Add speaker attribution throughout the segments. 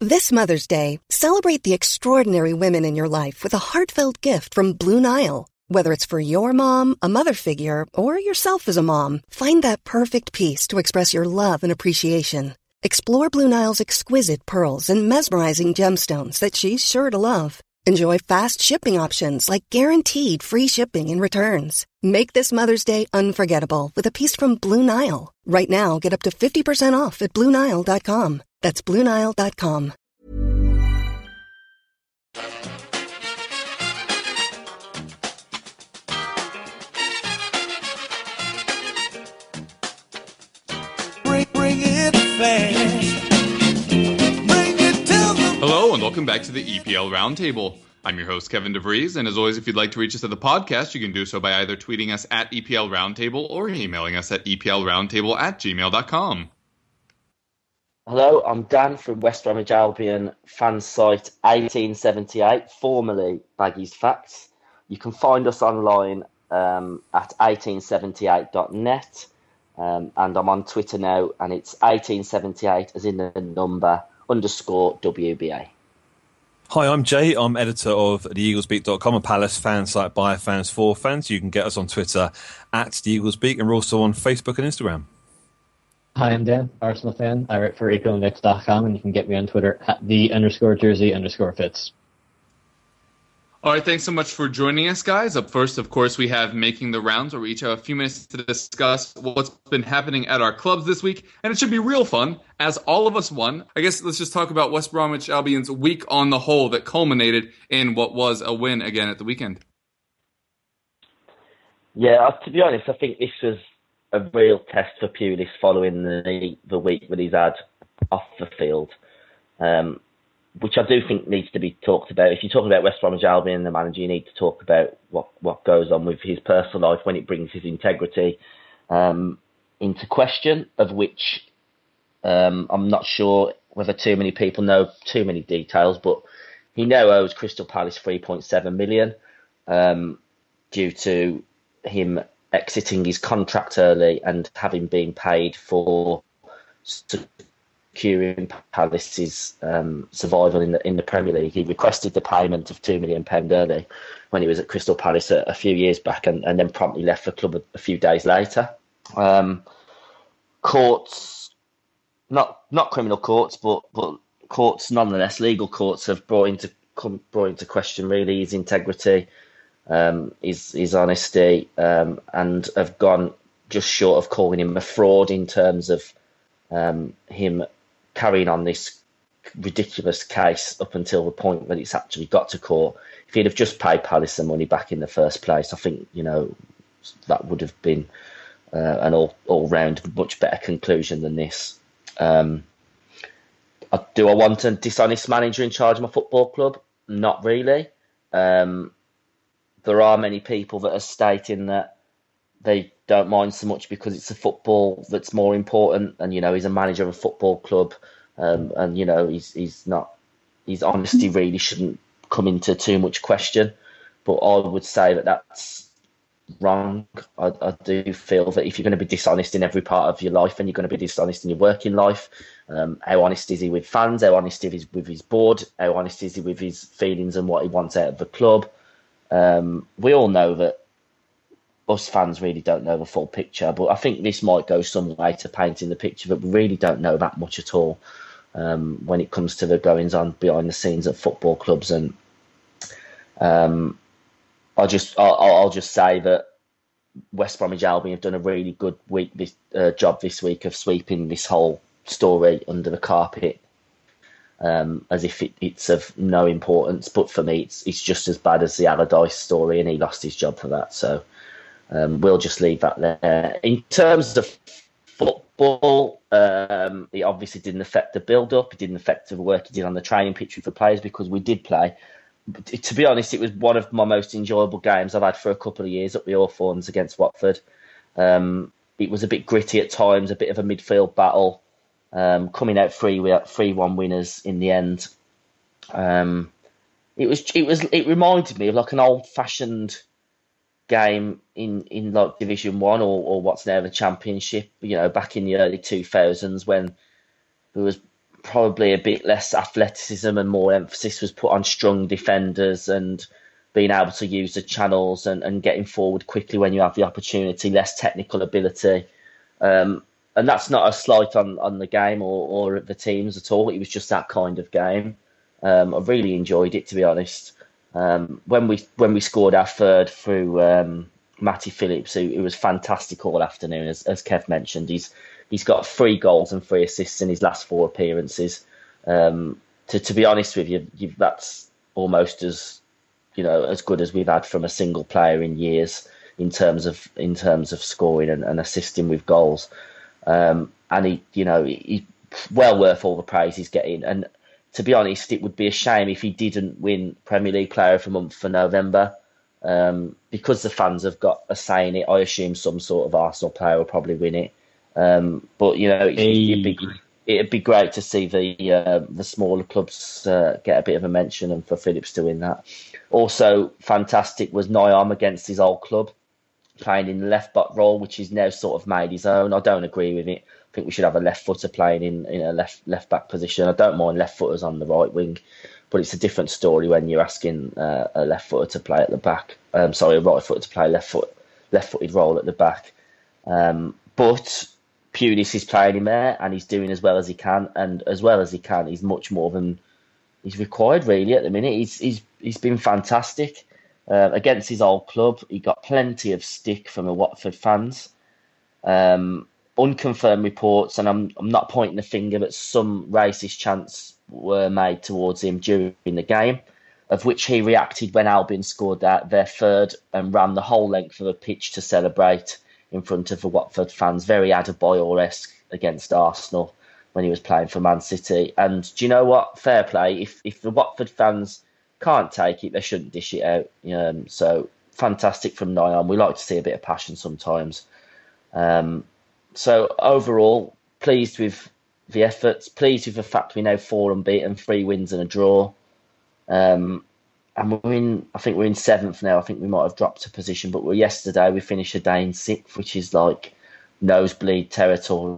Speaker 1: This Mother's Day, celebrate the extraordinary women in your life with a heartfelt gift from Blue Nile. Whether it's for your mom, a mother figure, or yourself as a mom, find that perfect piece to express your love and appreciation. Explore Blue Nile's exquisite pearls and mesmerizing gemstones that she's sure to love. Enjoy fast shipping options like guaranteed free shipping and returns. Make this Mother's Day unforgettable with a piece from Blue Nile. Right now, get up to 50% off at BlueNile.com. That's BlueNile.com.
Speaker 2: Bring it fast. Bring it to the...
Speaker 3: Hello and welcome back to the EPL Roundtable. I'm your host, Kevin DeVries, and as always, if you'd like to reach us at the podcast, you can do so by either tweeting us at EPL Roundtable or emailing us at eplroundtable@gmail.com.
Speaker 4: Hello, I'm Dan from West Bromwich Albion fan site 1878, formerly Baggies Facts. You can find us online at 1878.net, and I'm on Twitter now, and it's 1878 as in the number _WBA.
Speaker 5: Hi, I'm Jay. I'm editor of theeaglesbeat.com, a Palace fan site by fans for fans. You can get us on Twitter at theeaglesbeat, and we're also on Facebook and Instagram.
Speaker 6: Hi, I'm Dan, Arsenal fan. I write for ecoindex.com, and you can get me on Twitter at _jersey_fits.
Speaker 3: All right, thanks so much for joining us, guys. Up first, of course, we have Making the Rounds, where we each have a few minutes to discuss what's been happening at our clubs this week. And it should be real fun, as all of us won. I guess let's just talk about West Bromwich Albion's week on the whole that culminated in what was a win again at the weekend.
Speaker 4: Yeah, to be honest, I think this was a real test for Pulis following the week that he's had off the field, which I do think needs to be talked about. If you're talking about West Bromwich Albion and the manager, you need to talk about what goes on with his personal life when it brings his integrity into question, of which I'm not sure whether too many people know too many details, but he now owes Crystal Palace 3.7 million due to him exiting his contract early and having been paid for securing Palace's survival in the Premier League. He requested the payment of £2 million early when he was at Crystal Palace a few years back, and then promptly left the club a few days later. Courts, not criminal courts, but courts nonetheless, legal courts have brought into question really his integrity, his honesty, and have gone just short of calling him a fraud in terms of him carrying on this ridiculous case up until the point that it's actually got to court. If he'd have just paid Palace the money back in the first place, I think, that would have been an all-round much better conclusion than this. Do I want a dishonest manager in charge of my football club? Not really. There are many people that are stating that they don't mind so much because it's the football that's more important, and he's a manager of a football club, and he's not, his honesty really shouldn't come into too much question. But I would say that that's wrong. I do feel that if you're going to be dishonest in every part of your life, and you're going to be dishonest in your working life, how honest is he with fans? How honest is he with his board? How honest is he with his feelings and what he wants out of the club? We all know that us fans really don't know the full picture, but I think this might go some way to painting the picture that we really don't know that much at all when it comes to the goings on behind the scenes at football clubs. And I'll just say that West Bromwich Albion have done a really good job this week of sweeping this whole story under the carpet, as if it's of no importance. But for me, it's just as bad as the Allardyce story, and he lost his job for that. So we'll just leave that there. In terms of football, it obviously didn't affect the build-up. It didn't affect the work he did on the training pitch with the players, because we did play. But to be honest, it was one of my most enjoyable games I've had for a couple of years at the Hawthorns against Watford. It was a bit gritty at times, a bit of a midfield battle, coming out 3-1 winners in the end. It reminded me of like an old-fashioned game in like Division 1 or what's now the Championship, back in the early 2000s, when there was probably a bit less athleticism and more emphasis was put on strong defenders and being able to use the channels and getting forward quickly when you have the opportunity, less technical ability. And that's not a slight on the game or the teams at all. It was just that kind of game. I really enjoyed it, to be honest. When we scored our third through Matty Phillips, who was fantastic all afternoon, as Kev mentioned. He's got 3 goals and 3 assists in his last 4 appearances. To be honest with you, that's almost as good as we've had from a single player in years in terms of scoring and assisting with goals. And he's well worth all the praise he's getting. And to be honest, it would be a shame if he didn't win Premier League Player of the Month for November. Because the fans have got a say in it, I assume some sort of Arsenal player will probably win it. But it'd be great to see the smaller clubs get a bit of a mention and for Phillips to win that. Also fantastic was Nyam against his old club, playing in the left back role, which he's now sort of made his own. I don't agree with it. I think we should have a left footer playing in a left back position. I don't mind left footers on the right wing, but it's a different story when you're asking a left footer to play at the back. A right footer to play left footed role at the back. But Pulis is playing him there, and he's doing as well as he can. And as well as he can, he's much more than he's required really at the minute. He's been fantastic against his old club. He got plenty of stick from the Watford fans. Unconfirmed reports, and I'm not pointing the finger, but some racist chants were made towards him during the game, of which he reacted when Albion scored their third and ran the whole length of the pitch to celebrate in front of the Watford fans, very Adebayor-esque against Arsenal when he was playing for Man City. And do you know what? Fair play. If the Watford fans can't take it, they shouldn't dish it out. So fantastic from Nyam. We like to see a bit of passion sometimes. So overall, pleased with the efforts, pleased with the fact we now 4 unbeaten, 3 wins and a draw. And I think we're in 7th now. I think we might have dropped a position, but yesterday we finished a day in 6th, which is like nosebleed territory,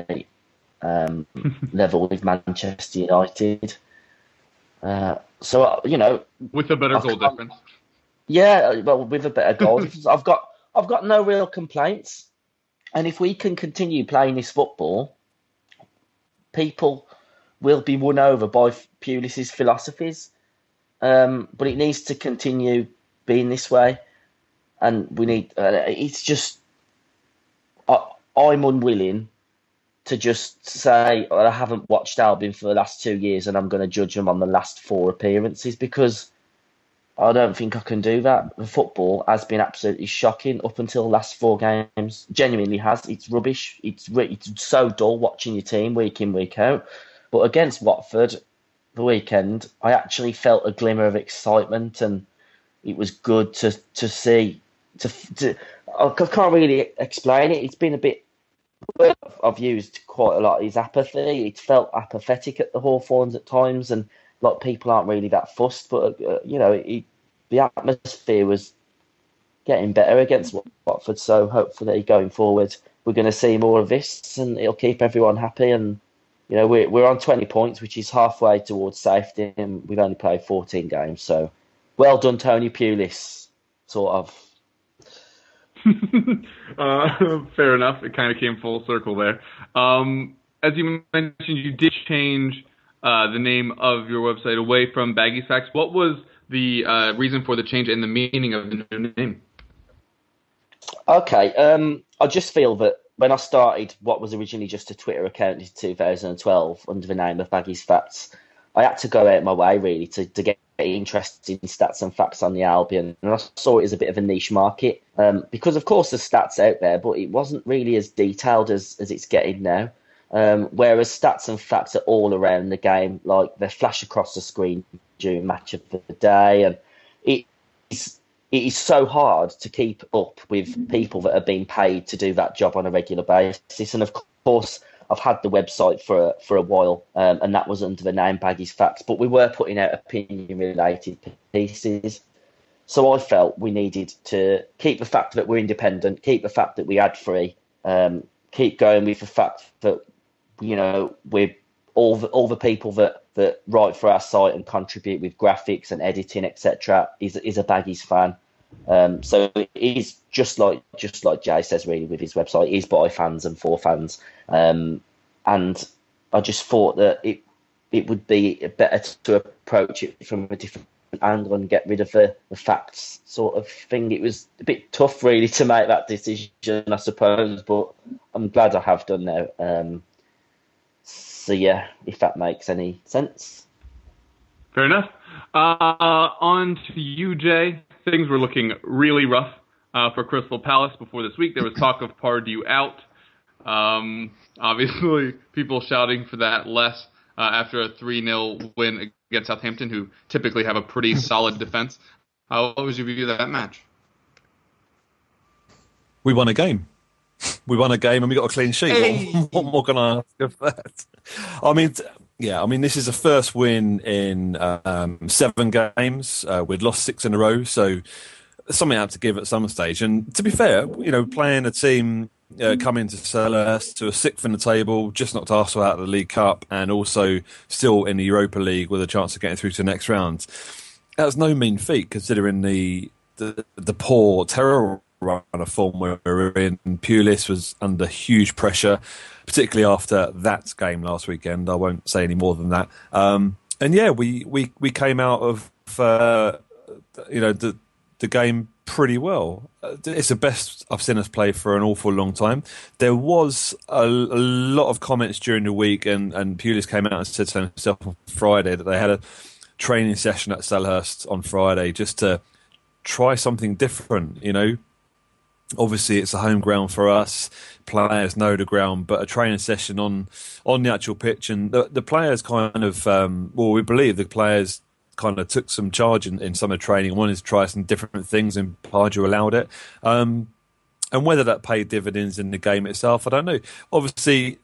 Speaker 4: level with Manchester United.
Speaker 3: With a better goal difference.
Speaker 4: Yeah, well, with a better goal difference. I've got no real complaints. And if we can continue playing this football, people will be won over by Pulis' philosophies. But it needs to continue being this way. And we need... it's just... I'm unwilling to just say, I haven't watched Albion for the last 2 years and I'm going to judge them on the last 4 appearances, because I don't think I can do that. The football has been absolutely shocking up until the last 4 games. Genuinely has. It's rubbish. It's so dull watching your team week in, week out. But against Watford, the weekend, I actually felt a glimmer of excitement, and it was good to see. I can't really explain it. It's been a bit... I've used quite a lot is apathy. It felt apathetic at the Hawthorns at times, and like people aren't really that fussed. But the atmosphere was getting better against Watford. So hopefully going forward, we're going to see more of this, and it'll keep everyone happy. And we're on 20 points, which is halfway towards safety, and we've only played 14 games. So well done, Tony Pulis. Sort of.
Speaker 3: Fair enough. It kind of came full circle there. As you mentioned, you did change the name of your website away from Baggies Facts. What was the reason for the change and the meaning of the new name?
Speaker 4: Okay. I just feel that when I started what was originally just a Twitter account in 2012 under the name of Baggies Facts, I had to go out my way really to get interested in stats and facts on the Albion, and I saw it as a bit of a niche market because of course there's stats out there, but it wasn't really as detailed as it's getting now. Whereas stats and facts are all around the game, like they flash across the screen during match of the day, and it is so hard to keep up with people that are being paid to do that job on a regular basis. And of course, I've had the website for a while, and that was under the name Baggies Facts, but we were putting out opinion-related pieces. So I felt we needed to keep the fact that we're independent, keep the fact that we ad free, keep going with the fact that we're all the people that write for our site and contribute with graphics and editing, etc., is a Baggies fan. So it is just like Jay says, really, with his website, it is by fans and for fans. And I just thought that it would be better to approach it from a different angle and get rid of the facts sort of thing. It was a bit tough, really, to make that decision, I suppose, but I'm glad I have done now. So yeah, if that makes any sense.
Speaker 3: Fair enough. On to you, Jay. Things were looking really rough for Crystal Palace before this week. There was talk of Pardew out. Obviously, people shouting for that less after a 3-0 win against Southampton, who typically have a pretty solid defense. What was your view of that match?
Speaker 5: We won a game. We won a game and we got a clean sheet. Hey. What more can I ask of that? I mean, this is the first win in 7 games. We'd lost 6 in a row, so something I have to give at some stage. And to be fair, playing a team coming to Selhurst to a 6th in the table, just knocked Arsenal out of the League Cup, and also still in the Europa League with a chance of getting through to the next round. That was no mean feat, considering the poor, terrible run of form we were in. Pulis was under huge pressure, particularly after that game last weekend. I won't say any more than that. And yeah, we came out of the game pretty well. It's the best I've seen us play for an awful long time. There was a lot of comments during the week, and Pulis came out and said to himself on Friday that they had a training session at Selhurst on Friday just to try something different, Obviously, it's a home ground for us. Players know the ground, but a training session on the actual pitch, and the players kind of, we believe the players kind of took some charge in some of the training, wanted to try some different things, and Pardew allowed it. And whether that paid dividends in the game itself, I don't know. Obviously,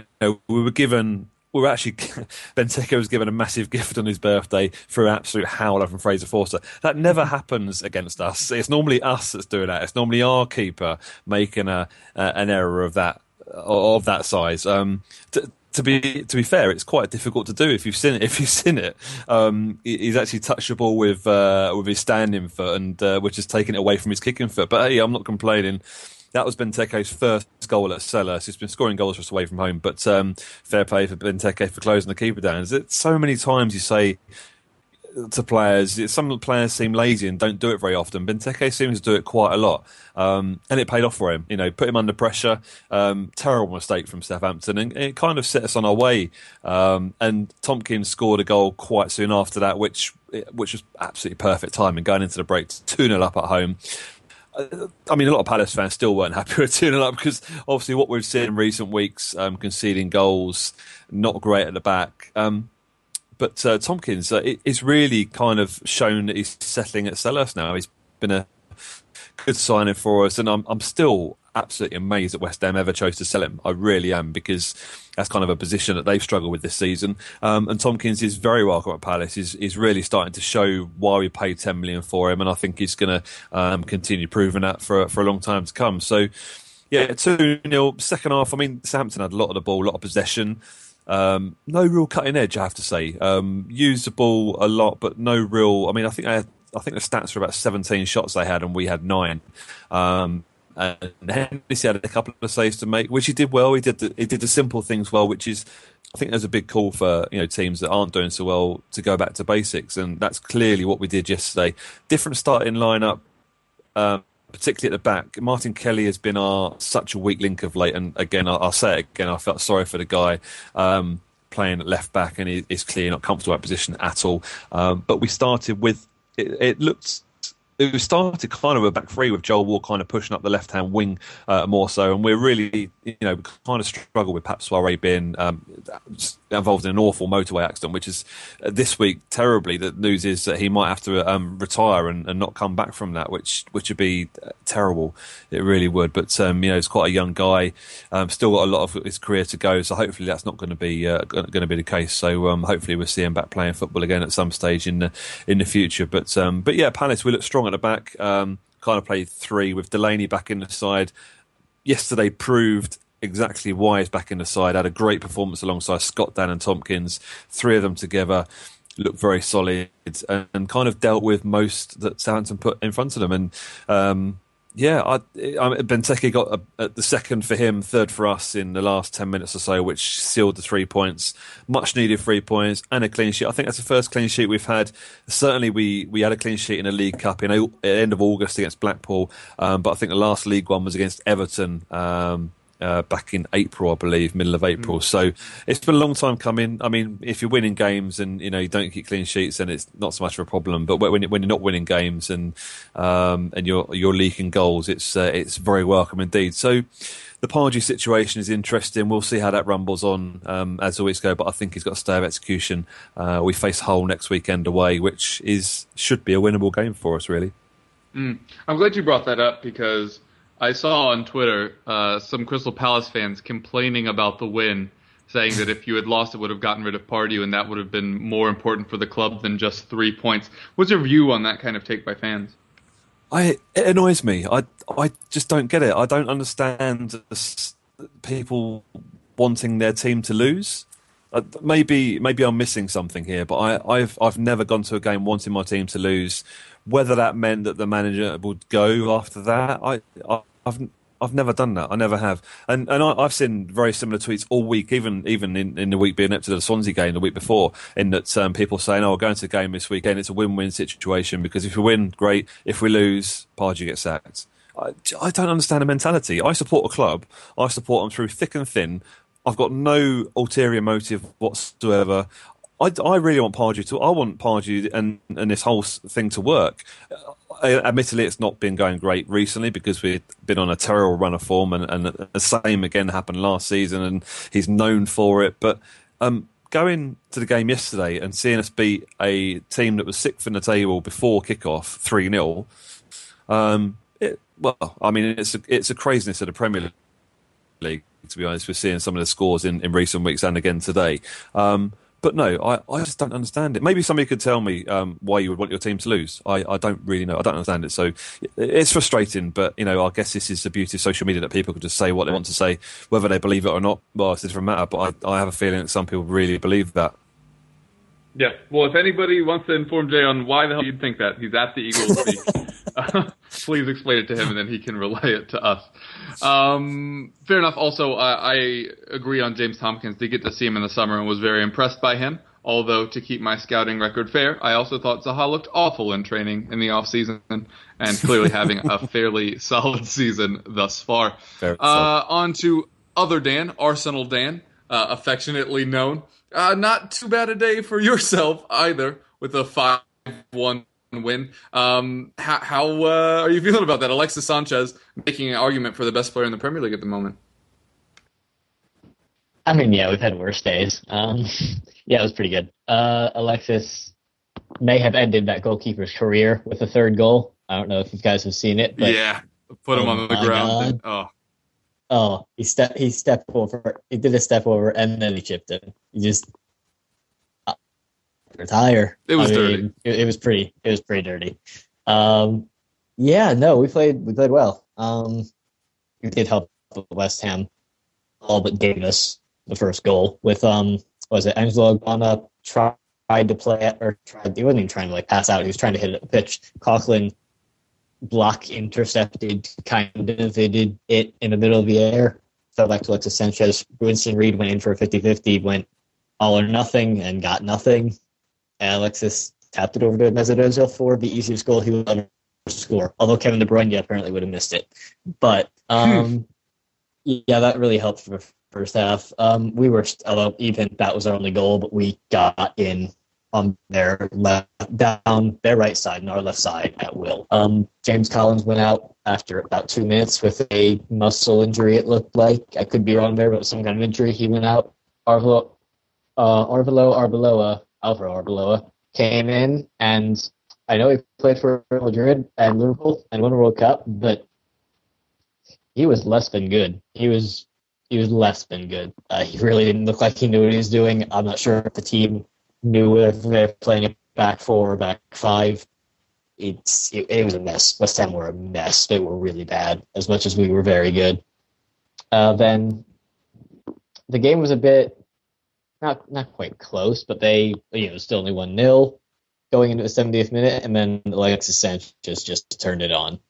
Speaker 5: Benteke was given a massive gift on his birthday through an absolute howler from Fraser Forster. That never happens against us. It's normally us that's doing that. It's normally our keeper making an error of that size. To be fair, it's quite difficult to do if you've seen it. He's actually touched the ball with his standing foot, and which has taken it away from his kicking foot. But hey, I'm not complaining. That was Benteke's first goal at Selhurst. He's been scoring goals for us away from home, but fair play for Benteke for closing the keeper down. So many times you say to players, some players seem lazy and don't do it very often. Benteke seems to do it quite a lot, and it paid off for him. Put him under pressure. Terrible mistake from Southampton, and it kind of set us on our way. And Tompkins scored a goal quite soon after that, which was absolutely perfect timing going into the break. 2-0 up at home. I mean, a lot of Palace fans still weren't happy with 2-0 up because obviously what we've seen in recent weeks, conceding goals, not great at the back. But Tompkins, it's really kind of shown that he's settling at Selhurst now. He's been a good signing for us, and I'm still absolutely amazed that West Ham ever chose to sell him. I really am, because that's kind of a position that they've struggled with this season. And Tompkins is very welcome at Palace. He's really starting to show why we paid 10 million for him, and I think he's going to continue proving that for a long time to come. So, yeah, 2-0. Second half, I mean, Southampton had a lot of the ball, a lot of possession. No real cutting edge, I have to say. Used the ball a lot, but no real. I mean, I think the stats were about 17 shots they had, and we had 9. And Hennessy had a couple of saves to make, which he did well. He did the simple things well, which is, I think there's a big call for teams that aren't doing so well to go back to basics, and that's clearly what we did yesterday. Different starting lineup, particularly at the back. Martin Kelly has been such a weak link of late, and again, I'll say it again, I felt sorry for the guy playing at left back, and he's clearly not comfortable at position at all. But we started with it started kind of a back three with Joel Ward kind of pushing up the left-hand wing more so, and we're really, kind of struggle with Pape Soiré being involved in an awful motorway accident, which is this week terribly. The news is that he might have to retire and not come back from that, which would be terrible. It really would. But he's quite a young guy, still got a lot of his career to go, so hopefully that's not going to be the case. So hopefully we'll see him back playing football again at some stage in the future. But yeah, Palace, we look strong at the back. Kind of played 3 with Delaney back in the side. Yesterday proved exactly why he's back in the side. Had a great performance alongside Scott, Dan and Tompkins. 3 of them together looked very solid and kind of dealt with most that Southampton put in front of them. And Benteke got the second for him, third for us in the last 10 minutes or so, which sealed the 3 points. Much needed 3 points and a clean sheet. I think that's the first clean sheet we've had. Certainly we had a clean sheet in the League Cup at the end of August against Blackpool, but I think the last League one was against Everton back in April, I believe, middle of April. So it's been a long time coming. I mean, if you're winning games and you don't keep clean sheets, then it's not so much of a problem. But when you're not winning games and you're leaking goals, it's very welcome indeed. So the Pardew situation is interesting. We'll see how that rumbles on as the weeks go. But I think he's got a stay of execution. We face Hull next weekend away, which should be a winnable game for us, really.
Speaker 3: I'm glad you brought that up because I saw on Twitter some Crystal Palace fans complaining about the win, saying that if you had lost, it would have gotten rid of Pardew, and that would have been more important for the club than just 3 points. What's your view on that kind of take by fans?
Speaker 5: It annoys me. I just don't get it. I don't understand people wanting their team to lose. Maybe I'm missing something here, but I've never gone to a game wanting my team to lose. Whether that meant that the manager would go after that, I've never done that. I never have, and I've seen very similar tweets all week, even in the week being up to the Swansea game the week before, in that people saying, "Oh, we're going to the game this weekend. It's a win-win situation because if we win, great. If we lose, Pardew gets sacked." I don't understand the mentality. I support a club. I support them through thick and thin. I've got no ulterior motive whatsoever. I really want Pardew I want Pardew and this whole thing to work. Admittedly, it's not been going great recently because we've been on a terrible run of form, and the same again happened last season, and he's known for it. But going to the game yesterday and seeing us beat a team that was 6th in the table before kickoff 3-0, it's a craziness of the Premier League. To be honest, we're seeing some of the scores in recent weeks and again today. But no, I just don't understand it. Maybe somebody could tell me why you would want your team to lose. I don't really know. I don't understand it. So it's frustrating, but I guess this is the beauty of social media, that people can just say what they want to say, whether they believe it or not. Well, it's a different matter, but I have a feeling that some people really believe that.
Speaker 3: Yeah. Well, if anybody wants to inform Jay on why the hell you'd think that, he's at the Eagles Speak. Please explain it to him, and then he can relay it to us. Fair enough. Also, I agree on James Tompkins. Did get to see him in the summer and was very impressed by him. Although, to keep my scouting record fair, I also thought Zaha looked awful in training in the off-season and clearly having a fairly solid season thus far. On to other Dan, Arsenal Dan, affectionately known. Not too bad a day for yourself either, with a 5-1 win. How are you feeling about that? Alexis Sanchez making an argument for the best player in the Premier League at the moment.
Speaker 6: I mean, yeah, we've had worse days. Yeah, it was pretty good. Alexis may have ended that goalkeeper's career with a third goal. I don't know if you guys have seen it. But,
Speaker 3: yeah, put him on the ground.
Speaker 6: He stepped over. He did a step over, and then he chipped it. He just retire.
Speaker 3: It was dirty.
Speaker 6: It was pretty dirty. Yeah, no, we played well. We did help West Ham all but gave us the first goal with Angelo Ogbonna tried to play it, or he wasn't even trying to pass out. He was trying to hit it at the pitch. Coughlin block intercepted, kind of did it in the middle of the air. Fell back to Alexis Sanchez. Winston Reid went in for a 50-50, went all or nothing and got nothing. And Alexis tapped it over to Mesut Ozil for the easiest goal he would ever score. Although Kevin De Bruyne apparently would have missed it. But yeah, that really helped for the first half. We were, although even that was our only goal, but we got in on their down their right side and our left side at will. James Collins went out after about 2 minutes with a muscle injury, it looked like. I could be wrong there, but some kind of injury. He went out. Alvaro Arbeloa came in, and I know he played for Real Madrid and Liverpool and won a World Cup, but he was less than good. He was less than good. He really didn't look like he knew what he was doing. I'm not sure if the team knew if they were playing it back 4 or back 5. It was a mess. West Ham were a mess. They were really bad, as much as we were very good. Then the game was a bit not quite close, but they still only 1-0 going into the 70th minute, and then Alexis Sanchez just turned it on.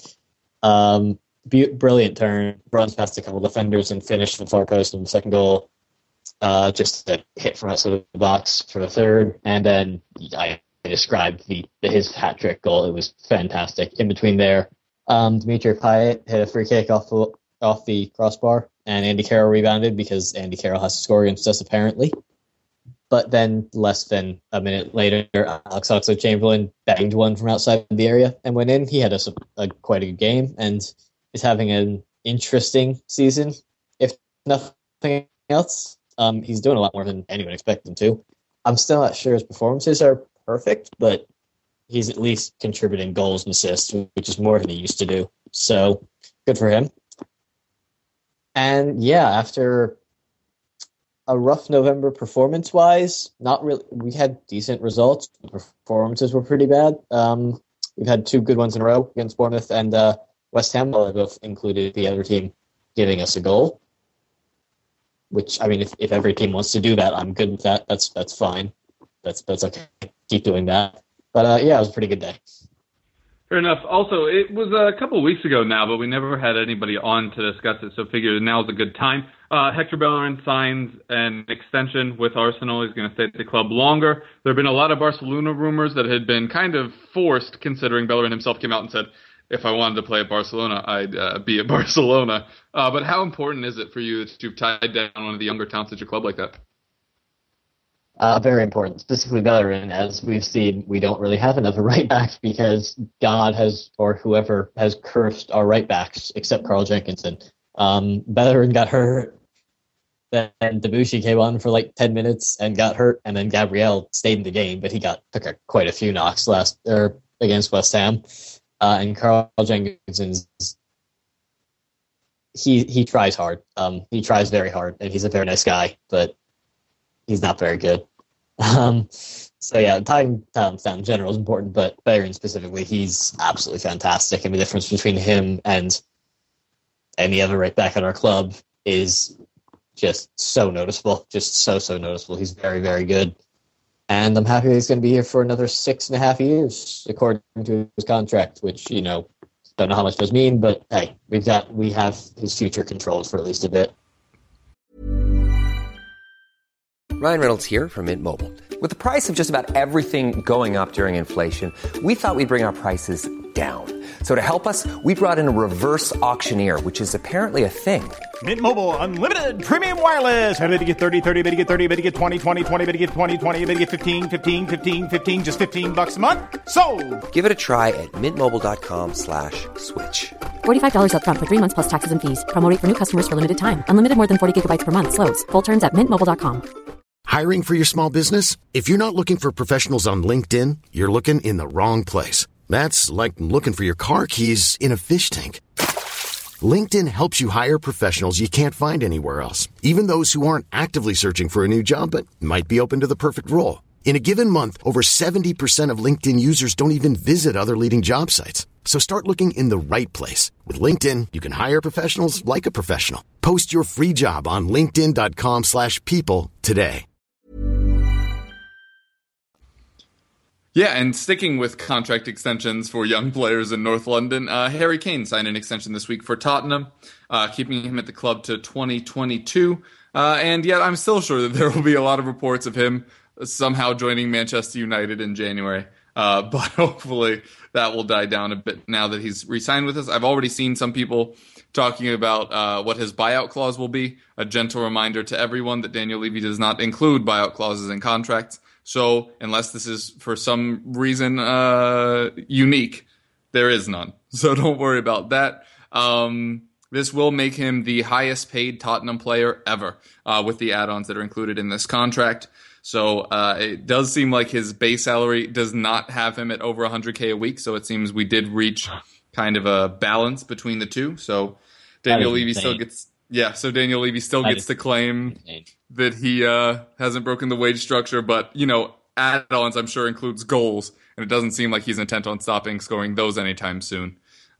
Speaker 6: Brilliant turn, runs past a couple defenders and finished the far post on the second goal. Just a hit from outside the box for the third, and then I described his hat trick goal. It was fantastic. In between there, Dimitri Payet hit a free kick off the crossbar, and Andy Carroll rebounded because Andy Carroll has to score against us apparently. But then, less than a minute later, Alex Oxlade-Chamberlain banged one from outside the area and went in. He had quite a good game and is having an interesting season, if nothing else. He's doing a lot more than anyone expected him to. I'm still not sure his performances are perfect, but he's at least contributing goals and assists, which is more than he used to do. So, good for him. And yeah, after a rough November performance-wise, not really. We had decent results. The performances were pretty bad. We've had 2 good ones in a row against Bournemouth and West Ham, while they both included the other team giving us a goal. Which, I mean, if every team wants to do that, I'm good with that. That's fine. That's okay. Keep doing that. But yeah, it was a pretty good day.
Speaker 3: Fair enough. Also, it was a couple of weeks ago now, but we never had anybody on to discuss it, so figured now's a good time. Hector Bellerin signs an extension with Arsenal. He's going to stay at the club longer. There have been a lot of Barcelona rumors that had been kind of forced, considering Bellerin himself came out and said, if I wanted to play at Barcelona, I'd be at Barcelona. But how important is it for you that you've tied down one of the younger talents at your club like that?
Speaker 6: Very important, specifically Bellerin. As we've seen, we don't really have another right back because God has, or whoever has cursed our right backs, except Carl Jenkinson. Bellerin got hurt, then Debuchy came on for like 10 minutes and got hurt, and then Gabriel stayed in the game, but he took quite a few knocks against West Ham. And Carl Jenkinson, he tries hard. He tries very hard, and he's a very nice guy, but he's not very good. So yeah, tying talents down in general is important, but Bellerin specifically, he's absolutely fantastic. And the difference between him and any other right back at our club is just so noticeable. Just so noticeable. He's very, very good. And I'm happy he's going to be here for another 6.5 years, according to his contract, which, don't know how much does mean, but hey, we have his future controlled for at least a bit.
Speaker 7: Ryan Reynolds here from Mint Mobile. With the price of just about everything going up during inflation, we thought we'd bring our prices down. So to help us, we brought in a reverse auctioneer, which is apparently a thing.
Speaker 8: Mint Mobile Unlimited Premium Wireless. How to get 30, 30, bit to get 30, bit to get 20, 20, 20, bit to get 20, 20, bit to get 15, 15, 15, 15, just $15 a month? Sold! Give it a try at mintmobile.com/switch.
Speaker 9: $45 up front for 3 months plus taxes and fees. Promo rate for new customers for limited time. Unlimited more than 40 gigabytes per month. Slows full terms at mintmobile.com.
Speaker 10: Hiring for your small business? If you're not looking for professionals on LinkedIn, you're looking in the wrong place. That's like looking for your car keys in a fish tank. LinkedIn helps you hire professionals you can't find anywhere else, even those who aren't actively searching for a new job but might be open to the perfect role. In a given month, over 70% of LinkedIn users don't even visit other leading job sites. So start looking in the right place. With LinkedIn, you can hire professionals like a professional. Post your free job on linkedin.com/people today.
Speaker 3: Yeah, and sticking with contract extensions for young players in North London, Harry Kane signed an extension this week for Tottenham, keeping him at the club to 2022. And yet I'm still sure that there will be a lot of reports of him somehow joining Manchester United in January. But hopefully that will die down a bit now that he's re-signed with us. I've already seen some people talking about what his buyout clause will be. A gentle reminder to everyone that Daniel Levy does not include buyout clauses in contracts. So unless this is for some reason unique, there is none. So don't worry about that. This will make him the highest paid Tottenham player ever with the add-ons that are included in this contract. So it does seem like his base salary does not have him at over 100K a week. So it seems we did reach kind of a balance between the two. So Daniel Levy still gets... Yeah, so Daniel Levy still gets to claim that he hasn't broken the wage structure, but, add-ons I'm sure includes goals, and it doesn't seem like he's intent on stopping scoring those anytime soon.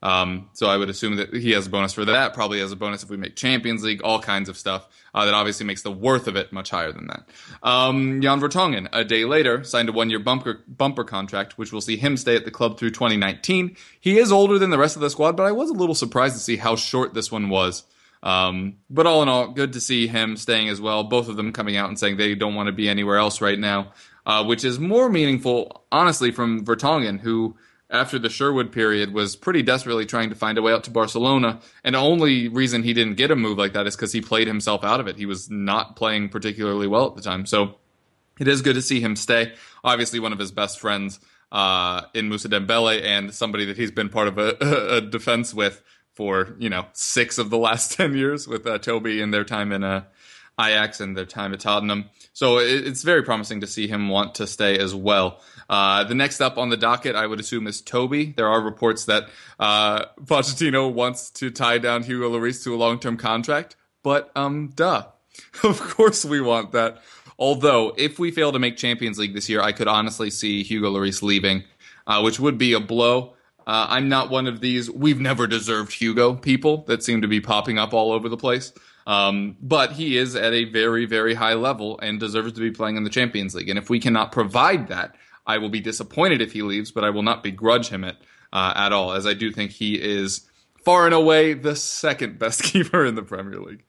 Speaker 3: So I would assume that he has a bonus for that, probably has a bonus if we make Champions League, all kinds of stuff. That obviously makes the worth of it much higher than that. Jan Vertonghen, a day later, signed a 1-year bumper contract, which will see him stay at the club through 2019. He is older than the rest of the squad, but I was a little surprised to see how short this one was. But all in all, good to see him staying as well. Both of them coming out and saying they don't want to be anywhere else right now, which is more meaningful, honestly, from Vertonghen, who, after the Sherwood period, was pretty desperately trying to find a way out to Barcelona. And the only reason he didn't get a move like that is because he played himself out of it. He was not playing particularly well at the time. So it is good to see him stay. Obviously, one of his best friends in Moussa Dembele, and somebody that he's been part of a defense with for, 6 of the last 10 years with Toby and their time in Ajax and their time at Tottenham. So it's very promising to see him want to stay as well. The next up on the docket, I would assume, is Toby. There are reports that Pochettino wants to tie down Hugo Lloris to a long-term contract, but duh. Of course we want that. Although, if we fail to make Champions League this year, I could honestly see Hugo Lloris leaving, which would be a blow. I'm not one of these "we've never deserved Hugo" people that seem to be popping up all over the place. But he is at a very, very high level and deserves to be playing in the Champions League. And if we cannot provide that, I will be disappointed if he leaves, but I will not begrudge him it at all, as I do think he is far and away the second best keeper in the Premier League.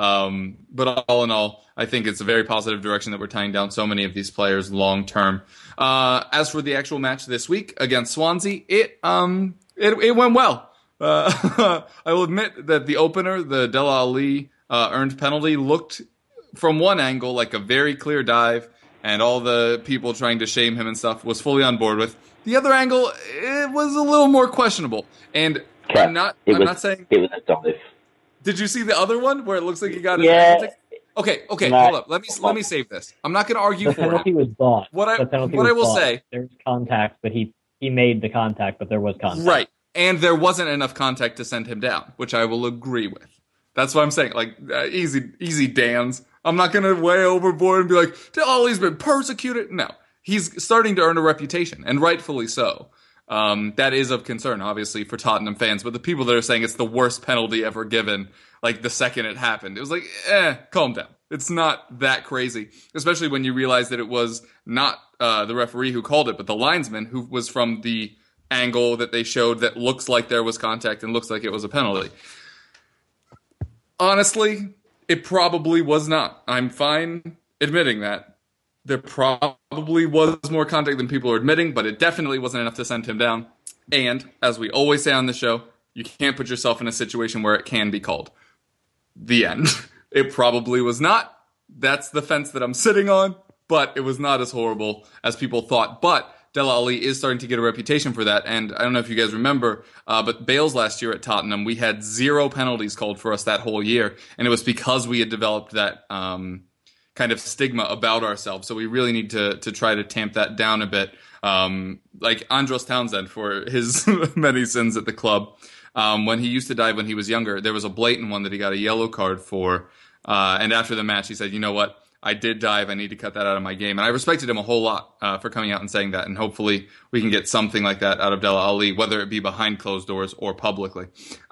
Speaker 3: But all in all, I think it's a very positive direction that we're tying down so many of these players long term. As for the actual match this week against Swansea, it went well. I will admit that the opener, the Dele Alli earned penalty, looked from one angle like a very clear dive, and all the people trying to shame him and stuff was fully on board with. The other angle, it was a little more questionable. And I'm not saying
Speaker 4: it was a dive.
Speaker 3: Did you see the other one where it looks like he got his ankle ticked? Okay, hold up. Let me save this. I'm not going to argue
Speaker 6: the
Speaker 3: for it.
Speaker 6: The penalty was bought.
Speaker 3: What I will say,
Speaker 6: there's contact, but he made the contact, but there was contact.
Speaker 3: Right, and there wasn't enough contact to send him down, which I will agree with. That's what I'm saying. Like, easy, Dan's. I'm not going to way overboard and be like, oh, he's been persecuted. No, he's starting to earn a reputation, and rightfully so. That is of concern, obviously, for Tottenham fans. But the people that are saying it's the worst penalty ever given, like the second it happened, it was like, calm down. It's not that crazy, especially when you realize that it was not the referee who called it, but the linesman who was from the angle that they showed that looks like there was contact and looks like it was a penalty. Honestly, it probably was not. I'm fine admitting that. There probably was more contact than people are admitting, but it definitely wasn't enough to send him down. And, as we always say on the show, you can't put yourself in a situation where it can be called. The end. It probably was not. That's the fence that I'm sitting on, but it was not as horrible as people thought. But Dele Alli is starting to get a reputation for that, and I don't know if you guys remember, but Bale's last year at Tottenham, we had 0 penalties called for us that whole year, and it was because we had developed that kind of stigma about ourselves. So we really need to try to tamp that down a bit. Like Andros Townsend, for his many sins at the club, when he used to dive when he was younger, there was a blatant one that he got a yellow card for, and after the match he said, you know what? I did dive. I need to cut that out of my game. And I respected him a whole lot for coming out and saying that. And hopefully we can get something like that out of Dele Alli, whether it be behind closed doors or publicly.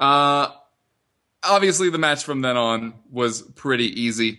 Speaker 3: Obviously, the match from then on was pretty easy.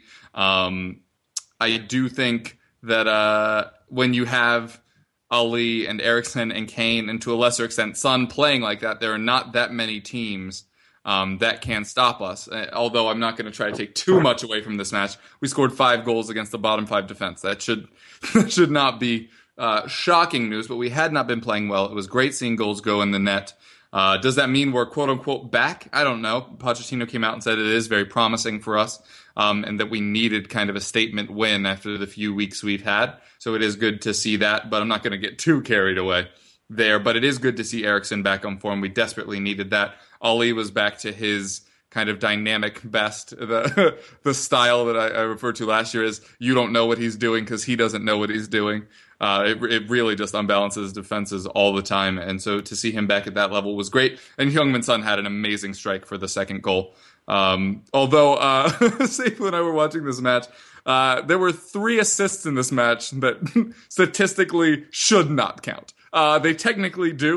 Speaker 3: I do think that when you have Ali and Eriksen and Kane, and to a lesser extent Son, playing like that, there are not that many teams that can stop us. Although I'm not going to try to take too much away from this match. We scored 5 goals against the bottom 5 defense. That should not be shocking news, but we had not been playing well. It was great seeing goals go in the net. Does that mean we're quote-unquote back? I don't know. Pochettino came out and said it is very promising for us, and that we needed kind of a statement win after the few weeks we've had. So it is good to see that, but I'm not going to get too carried away there. But it is good to see Eriksen back on form. We desperately needed that. Ali was back to his kind of dynamic best. The style that I referred to last year is you don't know what he's doing because he doesn't know what he's doing. It really just unbalances defenses all the time. And so to see him back at that level was great. And Heung-min Son had an amazing strike for the second goal. Although Seifu and I were watching this match, there were 3 assists in this match that statistically should not count. They technically do.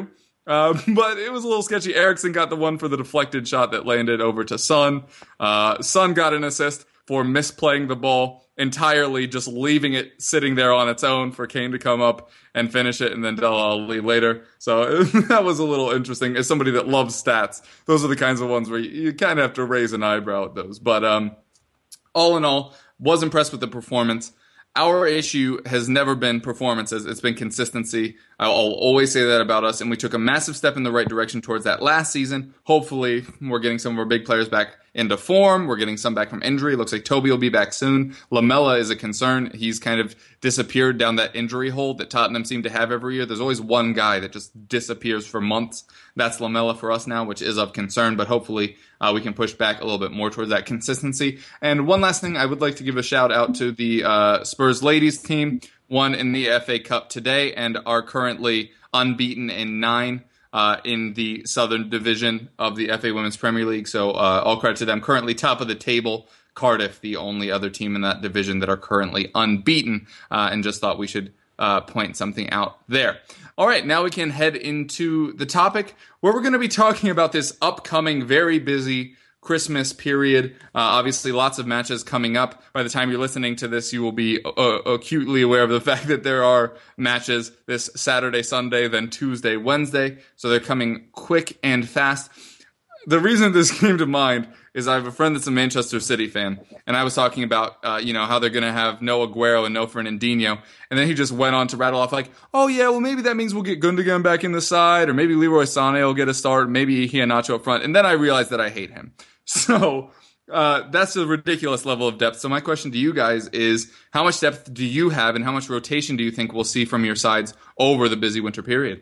Speaker 3: But it was a little sketchy. Eriksson got the one for the deflected shot that landed over to Son. Son got an assist for misplaying the ball entirely, just leaving it sitting there on its own for Kane to come up and finish it, and then Dele Alli later. So that was a little interesting. As somebody that loves stats, those are the kinds of ones where you kind of have to raise an eyebrow at those. But all in all, was impressed with the performance. Our issue has never been performances. It's been consistency. I'll always say that about us, and we took a massive step in the right direction towards that last season. Hopefully, we're getting some of our big players back into form. We're getting some back from injury. Looks like Toby will be back soon. Lamela is a concern. He's kind of disappeared down that injury hole that Tottenham seem to have every year. There's always one guy that just disappears for months. That's Lamela for us now, which is of concern, but hopefully we can push back a little bit more towards that consistency. And one last thing, I would like to give a shout out to the Spurs ladies team. Won in the FA Cup today and are currently unbeaten in 9 in the Southern Division of the FA Women's Premier League. So all credit to them. Currently top of the table. Cardiff, the only other team in that division that are currently unbeaten, and just thought we should point something out there. All right, now we can head into the topic where we're going to be talking about this upcoming, very busy Christmas period. Obviously, lots of matches coming up. By the time you're listening to this, you will be acutely aware of the fact that there are matches this Saturday, Sunday, then Tuesday, Wednesday. So they're coming quick and fast. The reason this came to mind is I have a friend that's a Manchester City fan, and I was talking about, how they're going to have no Aguero and no Fernandinho, and then he just went on to rattle off like, oh yeah, well maybe that means we'll get Gundogan back in the side, or maybe Leroy Sané will get a start, maybe Iheanacho up front, and then I realized that I hate him. So that's a ridiculous level of depth. So my question to you guys is, how much depth do you have, and how much rotation do you think we'll see from your sides over the busy winter period?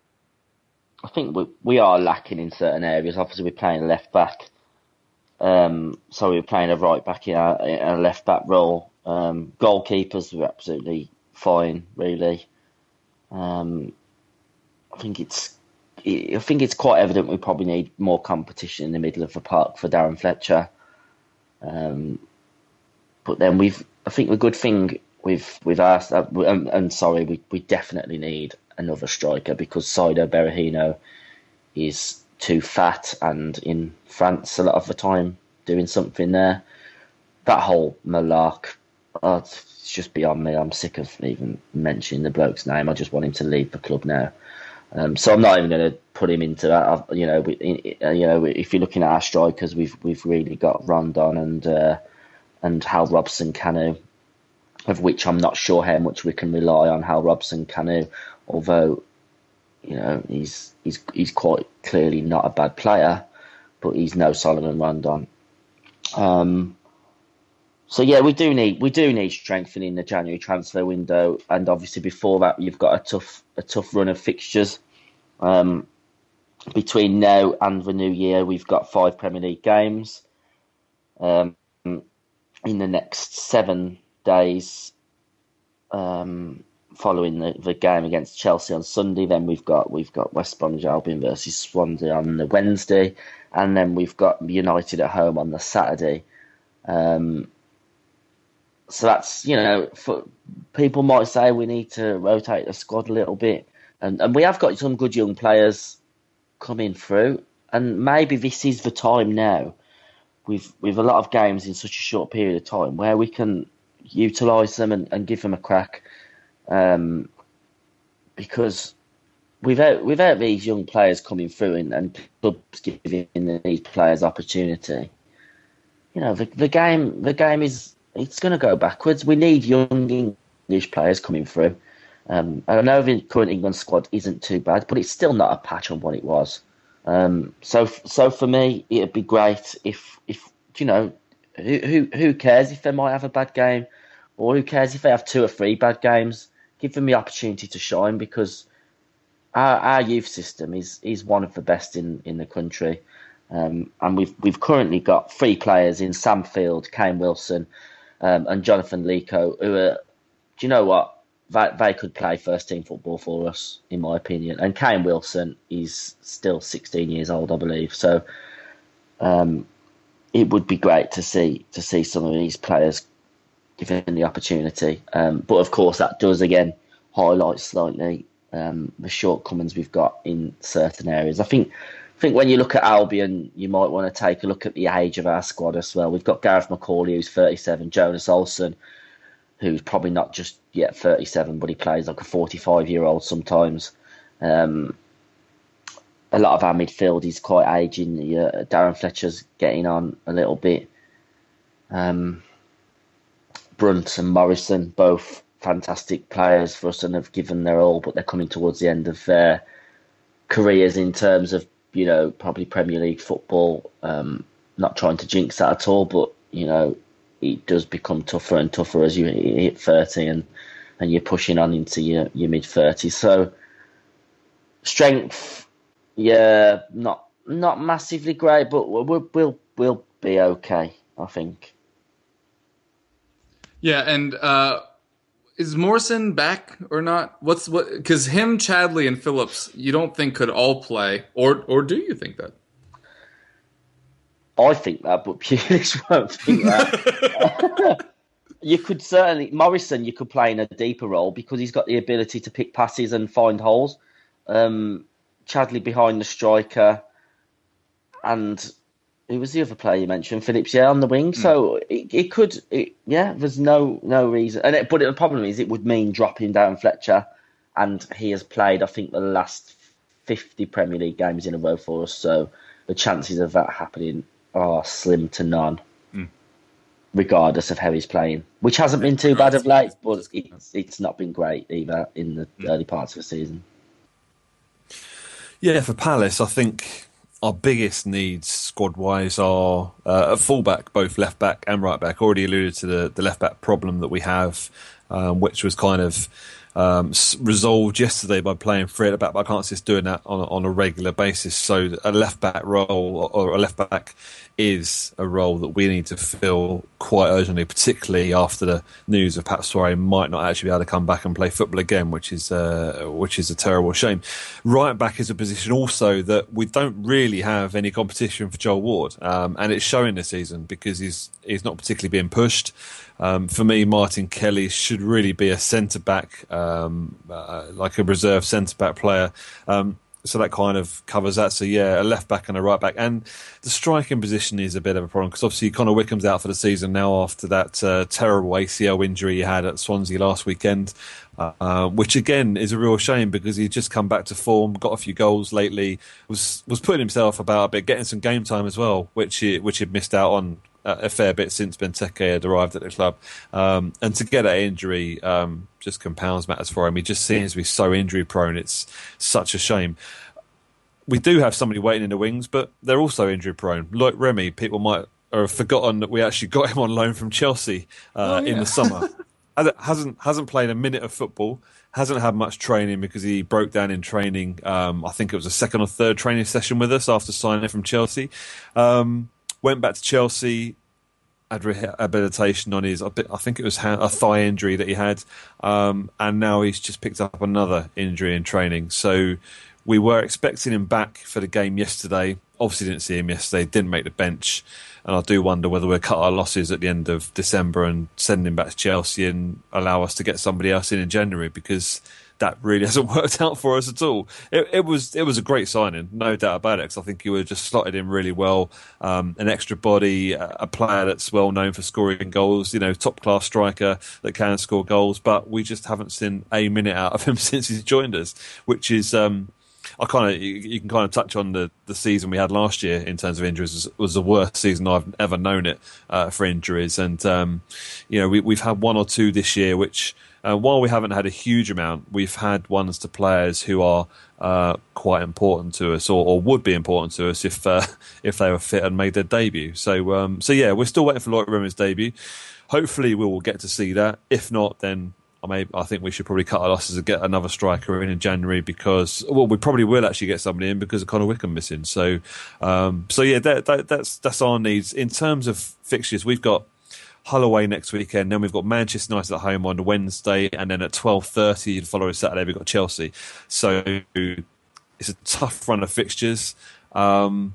Speaker 4: I think we are lacking in certain areas. Obviously, we're playing left back. So we're playing a right back in a left back role. Goalkeepers were absolutely fine, really. I think it's quite evident we probably need more competition in the middle of the park for Darren Fletcher. But then I think the good thing with us, we definitely need another striker, because Saido Berahino is too fat and in France a lot of the time doing something there. That whole Malark, it's just beyond me. I'm sick of even mentioning the bloke's name. I just want him to leave the club now. So I'm not even going to put him into that. If you're looking at our strikers, we've really got Rondon and Hal Robson-Kanu, of which I'm not sure how much we can rely on Hal Robson-Kanu, although he's quite clearly not a bad player, but he's no Solomon Rondon. So yeah, we do need strengthening in the January transfer window, and obviously before that you've got a tough run of fixtures. Between now and the new year, we've got 5 Premier League games. In the next 7 days, following the game against Chelsea on Sunday, then we've got West Bromwich Albion versus Swansea on the Wednesday, and then we've got United at home on the Saturday. So that's, people might say we need to rotate the squad a little bit, and we have got some good young players coming through, and maybe this is the time now, with a lot of games in such a short period of time, where we can utilise them and give them a crack. Because without these young players coming through and clubs giving these players opportunity, the game is, it's going to go backwards. We need young English players coming through. I know the current England squad isn't too bad, but it's still not a patch on what it was. So for me, it'd be great if who cares if they might have a bad game, or who cares if they have 2 or 3 bad games? Give them the opportunity to shine, because our youth system is one of the best in the country. And we've currently got 3 players in Sam Field, Kane Wilson, and Jonathan Lico, who are, do you know what? They could play first team football for us, in my opinion. And Kane Wilson is still 16 years old, I believe. So it would be great to see some of these players given the opportunity. But of course, that does again highlight slightly the shortcomings we've got in certain areas. I think when you look at Albion, you might want to take a look at the age of our squad as well. We've got Gareth McCauley, who's 37, Jonas Olsen, who's probably not just yet 37, but he plays like a 45-year-old sometimes. A lot of our midfield is quite aging. Darren Fletcher's getting on a little bit. Brunt and Morrison, both fantastic players for us and have given their all, but they're coming towards the end of their careers in terms of, probably Premier League football. Not trying to jinx that at all, but, it does become tougher and tougher as you hit 30 and you're pushing on into your mid-30s. So, strength, not massively great, but we'll be okay, I think.
Speaker 3: Yeah, and is Morrison back or not? Because him, Chadley, and Phillips, you don't think could all play, or do you think that?
Speaker 4: I think that, but Pulis won't think that. You could certainly Morrison. You could play in a deeper role because he's got the ability to pick passes and find holes. Chadley behind the striker, and who was the other player you mentioned? Phillips, on the wing. So it could. There's no reason. But the problem is, it would mean dropping down Fletcher, and he has played, I think, the last 50 Premier League games in a row for us. So the chances of that happening are slim to none, regardless of how he's playing, which hasn't been too bad of late, but it's not been great either in the early parts of the season.
Speaker 5: Yeah, for Palace, I think our biggest needs squad-wise are a full-back, both left-back and right-back. Already alluded to the left-back problem that we have, which was kind of resolved yesterday by playing free at the back, but I can't see us doing that on a regular basis. So a left-back role, or a left-back, is a role that we need to fill quite urgently, particularly after the news of Pat Soirée might not actually be able to come back and play football again, which is a terrible shame. Right back is a position also that we don't really have any competition for Joel Ward, and it's showing this season because he's not particularly being pushed. For me, Martin Kelly should really be a centre-back, like a reserve centre-back player. So that kind of covers that. So, a left-back and a right-back. And the striking position is a bit of a problem because obviously Connor Wickham's out for the season now after that terrible ACL injury he had at Swansea last weekend, which, again, is a real shame because he'd just come back to form, got a few goals lately, was putting himself about a bit, getting some game time as well, which he'd missed out on a fair bit since Benteke had arrived at the club. And to get that injury just compounds matters for him. He just seems to be so injury prone. It's such a shame. We do have somebody waiting in the wings, but they're also injury prone. Like Remy, people might have forgotten that we actually got him on loan from Chelsea in the summer. Hasn't played a minute of football. Hasn't had much training because he broke down in training. I think it was a second or third training session with us after signing from Chelsea. Went back to Chelsea, had rehabilitation on his, I think it was a thigh injury that he had, and now he's just picked up another injury in training. So we were expecting him back for the game yesterday. Obviously didn't see him yesterday, didn't make the bench, and I do wonder whether we'll cut our losses at the end of December and send him back to Chelsea and allow us to get somebody else in January, because that really hasn't worked out for us at all. It was a great signing, no doubt about it, because I think he would have just slotted in really well. An extra body, a player that's well known for scoring goals, top class striker that can score goals, but we just haven't seen a minute out of him since he's joined us, which is you can kind of touch on the season we had last year in terms of injuries. It was the worst season I've ever known it for injuries, and we've had one or two this year which, while we haven't had a huge amount, we've had ones to players who are quite important to us, or would be important to us if they were fit and made their debut. So we're still waiting for Lloyd Rimmer's debut. Hopefully we will get to see that. If not, then I think we should probably cut our losses and get another striker in January, because we probably will actually get somebody in because of Connor Wickham missing. So that's our needs in terms of fixtures. We've got Hull away next weekend, then we've got Manchester United at home on Wednesday, and then at 12:30 the following Saturday we've got Chelsea. So it's a tough run of fixtures. Hull,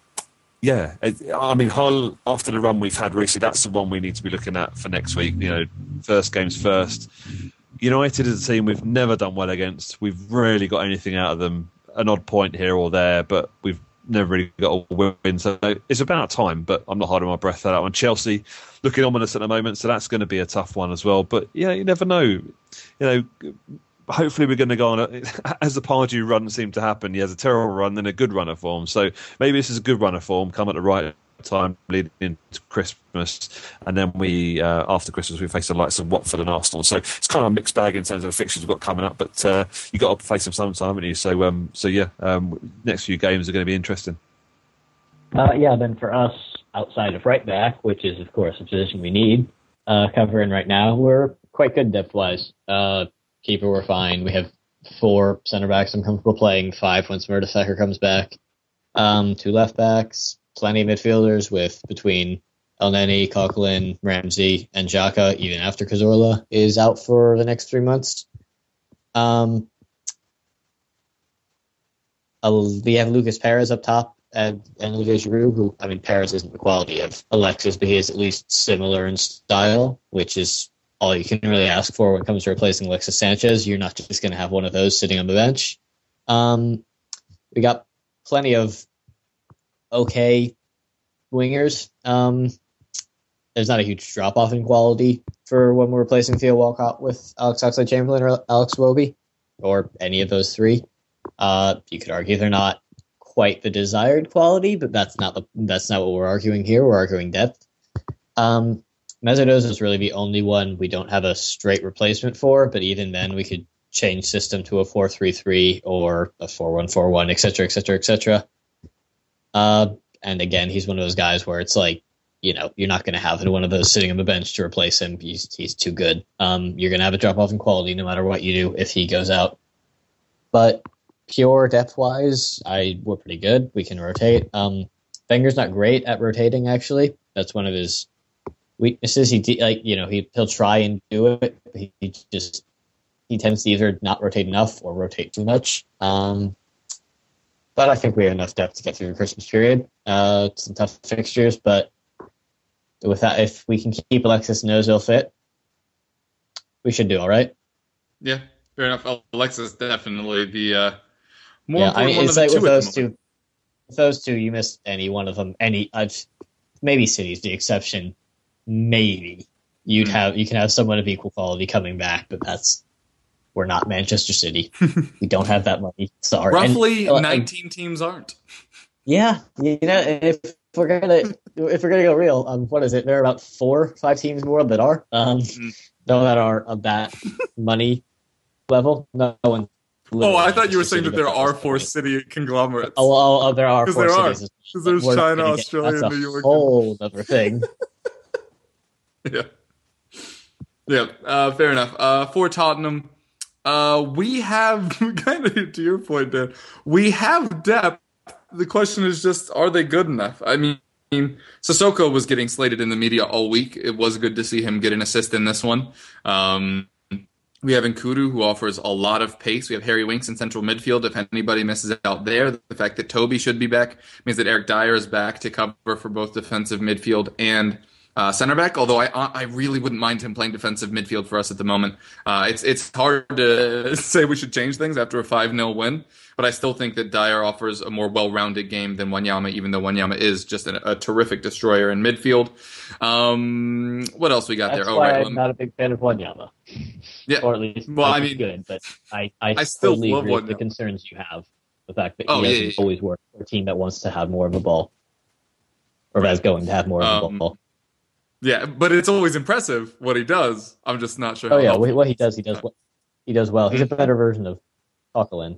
Speaker 5: after the run we've had recently, that's the one we need to be looking at for next week. First games first. United is a team we've never done well against. We've rarely got anything out of them. An odd point here or there, but we've never really got a win. So it's about time, but I'm not holding my breath for that one. Chelsea looking ominous at the moment, so that's going to be a tough one as well. But yeah, you never know. Hopefully we're going to go on, as the Pardew run seemed to happen. He has a terrible run, then a good run of form. So maybe this is a good run of form, come at the right time leading into Christmas, and then we after Christmas we face the likes of Watford and Arsenal. So it's kind of a mixed bag in terms of the fixtures we've got coming up, but you got to face them sometime, haven't you? So next few games are going to be interesting.
Speaker 6: Then for us, outside of right back, which is of course a position we need covering right now, we're quite good depth wise. Keeper, we're fine. We have 4 center backs I'm comfortable playing, 5 once Mertesacker comes back. 2 left backs, plenty of midfielders with between Elneny, Coquelin, Ramsey, and Xhaka, even after Cazorla is out for the next 3 months. We have Lucas Perez up top and Olivier Giroud, who, I mean, Perez isn't the quality of Alexis, but he is at least similar in style, which is all you can really ask for when it comes to replacing Alexis Sanchez. You're not just going to have one of those sitting on the bench. We got plenty of okay wingers. There's not a huge drop-off in quality for when we're replacing Theo Walcott with Alex Oxlade-Chamberlain or Alex Iwobi, or any of those 3. You could argue they're not quite the desired quality, but that's not what we're arguing here. We're arguing depth. Mezzano's is really the only one we don't have a straight replacement for, but even then we could change system to a 4-3-3 or a 4-1-4-1, etc., etc., etc. And again, he's one of those guys where it's like, you're not going to have one of those sitting on the bench to replace him. He's too good. You're going to have a drop-off in quality no matter what you do if he goes out. But pure depth-wise, we're pretty good. We can rotate. Wenger's not great at rotating, actually. That's one of his weaknesses. He'll try and do it, but he tends to either not rotate enough or rotate too much. But I think we have enough depth to get through the Christmas period. Some tough fixtures, but with that, if we can keep Alexis and Ozil fit, we should do all right.
Speaker 3: Yeah, fair enough. Alexis definitely the more important one
Speaker 6: it's
Speaker 3: of the
Speaker 6: like
Speaker 3: two.
Speaker 6: With those two, you miss any one of them. Maybe City's the exception. Maybe you can have someone of equal quality coming back, but we're not Manchester City. We don't have that money. Sorry.
Speaker 3: Roughly 19 teams aren't.
Speaker 6: Yeah, if we're gonna go real, what is it? There are about 4 or 5 teams in the world that are that are of that money level. No one.
Speaker 3: Oh, I thought you were saying that there are 4 city conglomerates.
Speaker 6: Oh, there are 4 cities.
Speaker 3: Because there's China, Australia, and New York.
Speaker 6: That's a whole other thing.
Speaker 3: Yeah. Fair enough. For Tottenham, we have, kind of to your point, Dan, we have depth. The question is just, are they good enough? I mean, Sissoko was getting slated in the media all week. It was good to see him get an assist in this one. We have Nkudu, who offers a lot of pace. We have Harry Winks in central midfield. If anybody misses out there, the fact that Toby should be back means that Eric Dyer is back to cover for both defensive midfield and center back, although I really wouldn't mind him playing defensive midfield for us at the moment. It's hard to say we should change things after a 5-0 win, but I still think that Dyer offers a more well-rounded game than Wanyama, even though Wanyama is just a terrific destroyer in midfield. What else we got
Speaker 6: That's
Speaker 3: there?
Speaker 6: Why I'm not a big fan of Wanyama.
Speaker 3: Yeah,
Speaker 6: or at least good, but I still totally agree with the concerns you have. The fact that he doesn't always work for a team that wants to have more of a ball, or that's going to have more of a ball.
Speaker 3: Yeah, but it's always impressive what he does. I'm just not sure.
Speaker 6: What he does well. He's a better version of Coquelin.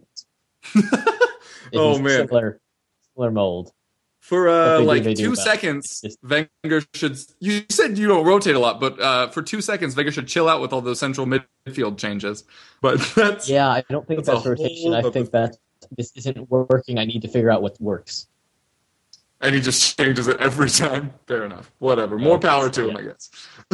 Speaker 3: Man,
Speaker 6: similar mold.
Speaker 3: For 2 seconds, Wenger should. You said you don't rotate a lot, but for 2 seconds, Wenger should chill out with all those central midfield changes. But that's
Speaker 6: I don't think that's rotation. I think that this isn't working. I need to figure out what works.
Speaker 3: And he just changes it every time. Fair enough. Whatever. More power to him, I guess.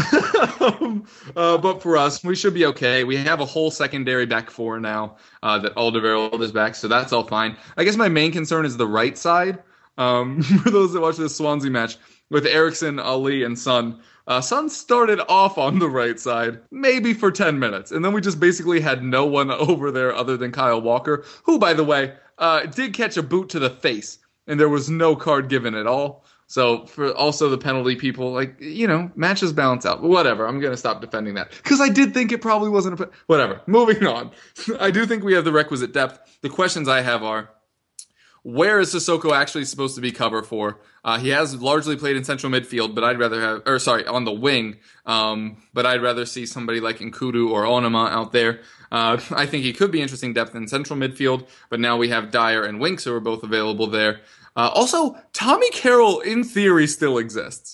Speaker 3: But for us, we should be okay. We have a whole secondary back 4 now that Alderweireld is back, so that's all fine. I guess my main concern is the right side. For those that watch this Swansea match, with Eriksen, Ali, and Son, Son started off on the right side, maybe for 10 minutes, and then we just basically had no one over there other than Kyle Walker, who, by the way, did catch a boot to the face, and there was no card given at all. So for also the penalty people, like, matches balance out. But whatever, I'm going to stop defending that. Because I did think it probably wasn't whatever, moving on. I do think we have the requisite depth. The questions I have are, where is Sissoko actually supposed to be cover for? He has largely played in central midfield, but I'd rather on the wing. But I'd rather see somebody like Nkudu or Onama out there. I think he could be interesting depth in central midfield, but now we have Dyer and Winks who are both available there. Also, Tommy Carroll in theory still exists.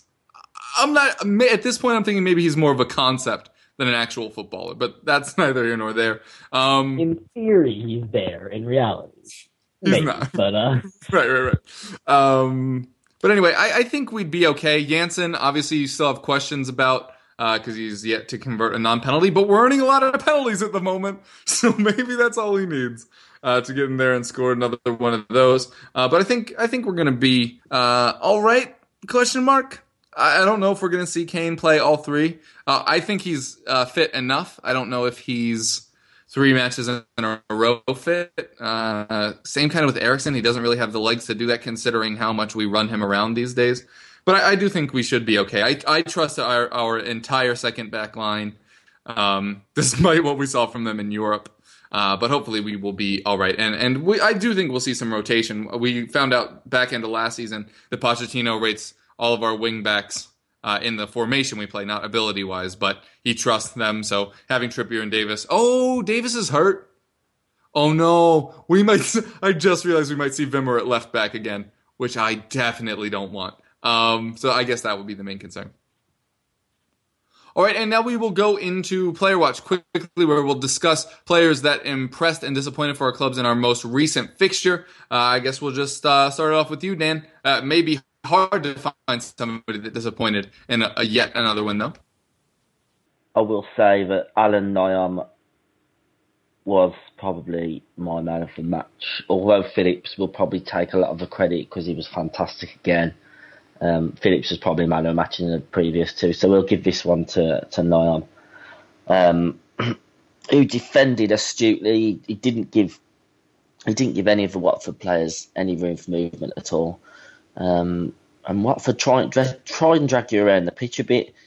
Speaker 3: At this point, I'm thinking maybe he's more of a concept than an actual footballer, but that's neither here nor there.
Speaker 6: In theory, he's there. In reality,
Speaker 3: he's not.
Speaker 6: But
Speaker 3: right. But anyway, I think we'd be okay. Janssen, obviously, you still have questions about because he's yet to convert a non-penalty, but we're earning a lot of penalties at the moment, so maybe that's all he needs to get in there and score another one of those. But I think we're going to be all right? Question mark. I don't know if we're going to see Kane play all three. I think he's fit enough. I don't know if he's 3 matches in a row fit. Same kind of with Eriksen. He doesn't really have the legs to do that considering how much we run him around these days. But I do think we should be okay. I trust our entire second back line, despite what we saw from them in Europe. But hopefully we will be all right. And I do think we'll see some rotation. We found out back into last season that Pochettino rates all of our wing backs in the formation we play, not ability-wise, but he trusts them. So having Trippier and Davis. Oh, Davis is hurt. Oh, no. I just realized we might see Wimmer at left back again, which I definitely don't want. So I guess that would be the main concern. All right, and now we will go into Player Watch quickly, where we'll discuss players that impressed and disappointed for our clubs in our most recent fixture. I guess we'll just start it off with you, Dan. Maybe hard to find somebody that disappointed in yet another win, though.
Speaker 4: I will say that Alan Nyam was probably my man of the match, although Phillips will probably take a lot of the credit because he was fantastic again. Phillips was probably man of the match in the previous two, so we'll give this one to Nyam, who defended astutely. He didn't give any of the Watford players any room for movement at all. And Watford try and drag you around the pitch a bit.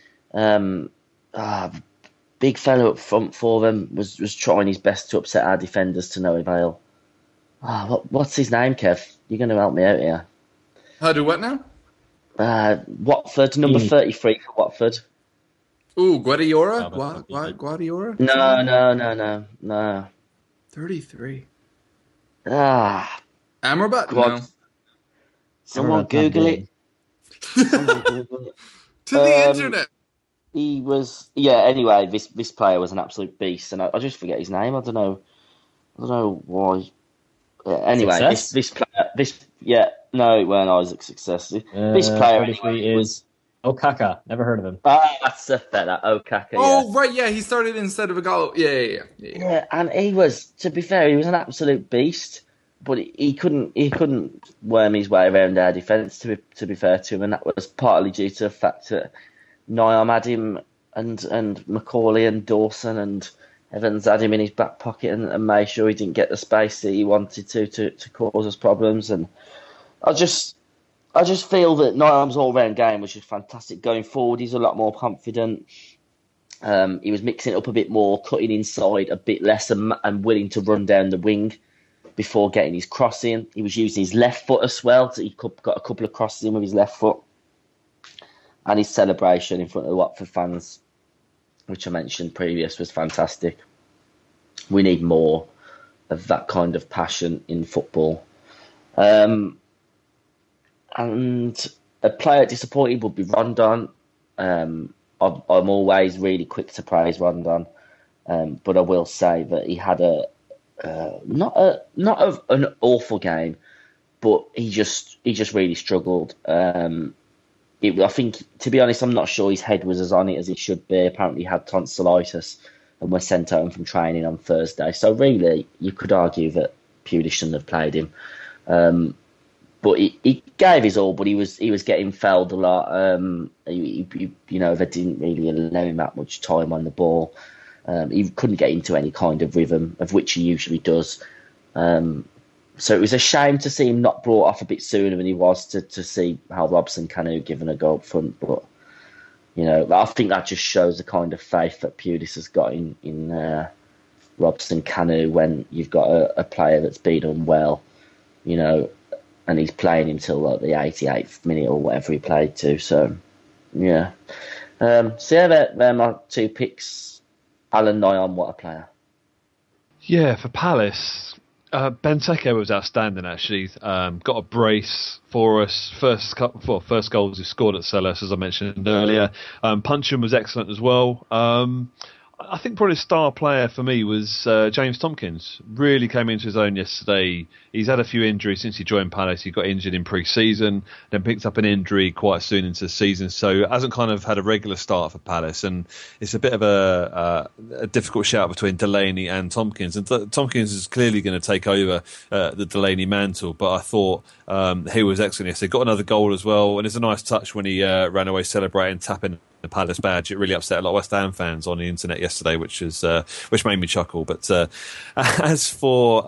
Speaker 4: Big fellow up front for them was trying his best to upset our defenders to no avail. What's his name, Kev? You're going to help me out here.
Speaker 3: How do what now?
Speaker 4: Watford, number 33 for Watford.
Speaker 3: Ooh, Guardiola? Guardiola?
Speaker 4: No.
Speaker 3: 33.
Speaker 4: Amrabat?
Speaker 3: No.
Speaker 4: Someone Google it.
Speaker 3: To the internet.
Speaker 4: He was, anyway, this player was an absolute beast, and I just forget his name. I don't know why. Anyway, this player, no, it weren't Isaac Success. This player
Speaker 6: is Okaka. Never heard of him.
Speaker 4: That's a fella, Okaka.
Speaker 3: Oh, right, yeah, he started instead of a goal. Yeah,
Speaker 4: and he was, to be fair, he was an absolute beast, but he couldn't worm his way around our defence. To be fair to him, and that was partly due to the fact that Nyam had him and Macaulay and Dawson and Evans had him in his back pocket and made sure he didn't get the space that he wanted to cause us problems. And I just feel that Nyam's all-round game was just fantastic. Going forward, he's a lot more confident. He was mixing it up a bit more, cutting inside a bit less and willing to run down the wing before getting his cross in. He was using his left foot as well. So he got a couple of crosses in with his left foot. And his celebration in front of the Watford fans, which I mentioned previous, was fantastic. We need more of that kind of passion in football. And a player disappointed would be Rondon. I'm always really quick to praise Rondon, but I will say that he had not an awful game, but he just really struggled. I think, to be honest, I'm not sure his head was as on it as it should be. Apparently, he had tonsillitis and was sent home from training on Thursday. So really, you could argue that Pulis shouldn't have played him. but he gave his all, but he was getting fouled a lot. They didn't really allow him that much time on the ball. He couldn't get into any kind of rhythm, of which he usually does. So it was a shame to see him not brought off a bit sooner than he was to see how Robson-Kanu given a go up front. But, I think that just shows the kind of faith that Pulis has got in Robson-Kanu when you've got a player that's been unwell, and he's playing until like the 88th minute or whatever he played to. So, yeah. They're my two picks. Alan Nyon, what a player.
Speaker 5: Yeah, for Palace, Benteke was outstanding, actually. Got a brace for us. First goals he scored at Selhurst, as I mentioned earlier. Puncheon was excellent as well. I think probably the star player for me was James Tomkins. Really came into his own yesterday. He's had a few injuries since he joined Palace. He got injured in pre-season, then picked up an injury quite soon into the season, so hasn't kind of had a regular start for Palace. And it's a bit of a difficult shout between Delaney and Tomkins. And Tomkins is clearly going to take over the Delaney mantle, but I thought he was excellent yesterday. Got another goal as well, and it's a nice touch when he ran away celebrating, tapping the Palace badge. It really upset a lot of West Ham fans on the internet yesterday, which made me chuckle. But as for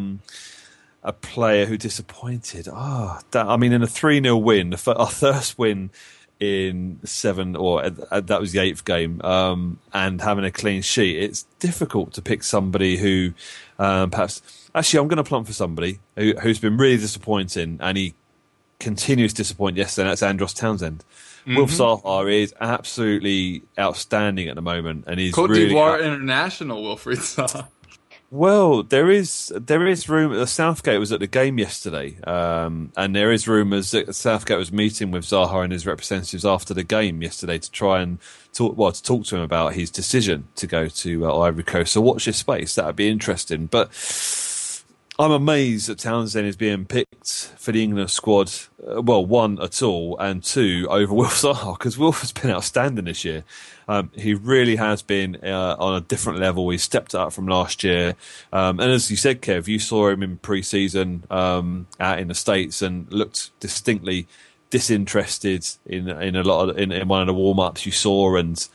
Speaker 5: a player who disappointed, in a 3-0 win, our first win in 7, or that was the 8th game, and having a clean sheet, it's difficult to pick somebody who perhaps. Actually, I'm going to plump for somebody who's been really disappointing, and he continues to disappoint yesterday, and that's Andros Townsend. Mm-hmm. Wilf Zaha is absolutely outstanding at the moment, and he's
Speaker 3: Côte
Speaker 5: really
Speaker 3: d'Ivoire international Wilfried Zaha.
Speaker 5: Well, there is rumour. Southgate was at the game yesterday, and there is rumours that Southgate was meeting with Zaha and his representatives after the game yesterday to try and talk to him about his decision to go to Ivory Coast. So watch this space; that would be interesting. But I'm amazed that Townsend is being picked for the England squad. One, at all, and two, over Wilf Zaha, because Wilf has been outstanding this year. He really has been on a different level. He stepped up from last year. And as you said, Kev, you saw him in pre-season out in the States and looked distinctly disinterested in one of the warm-ups you saw. And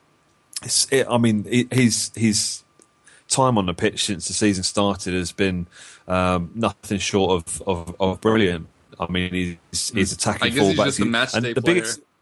Speaker 5: his time on the pitch since the season started has been nothing short of brilliant. I mean, he's attacking fullback.
Speaker 3: He's just a match day player.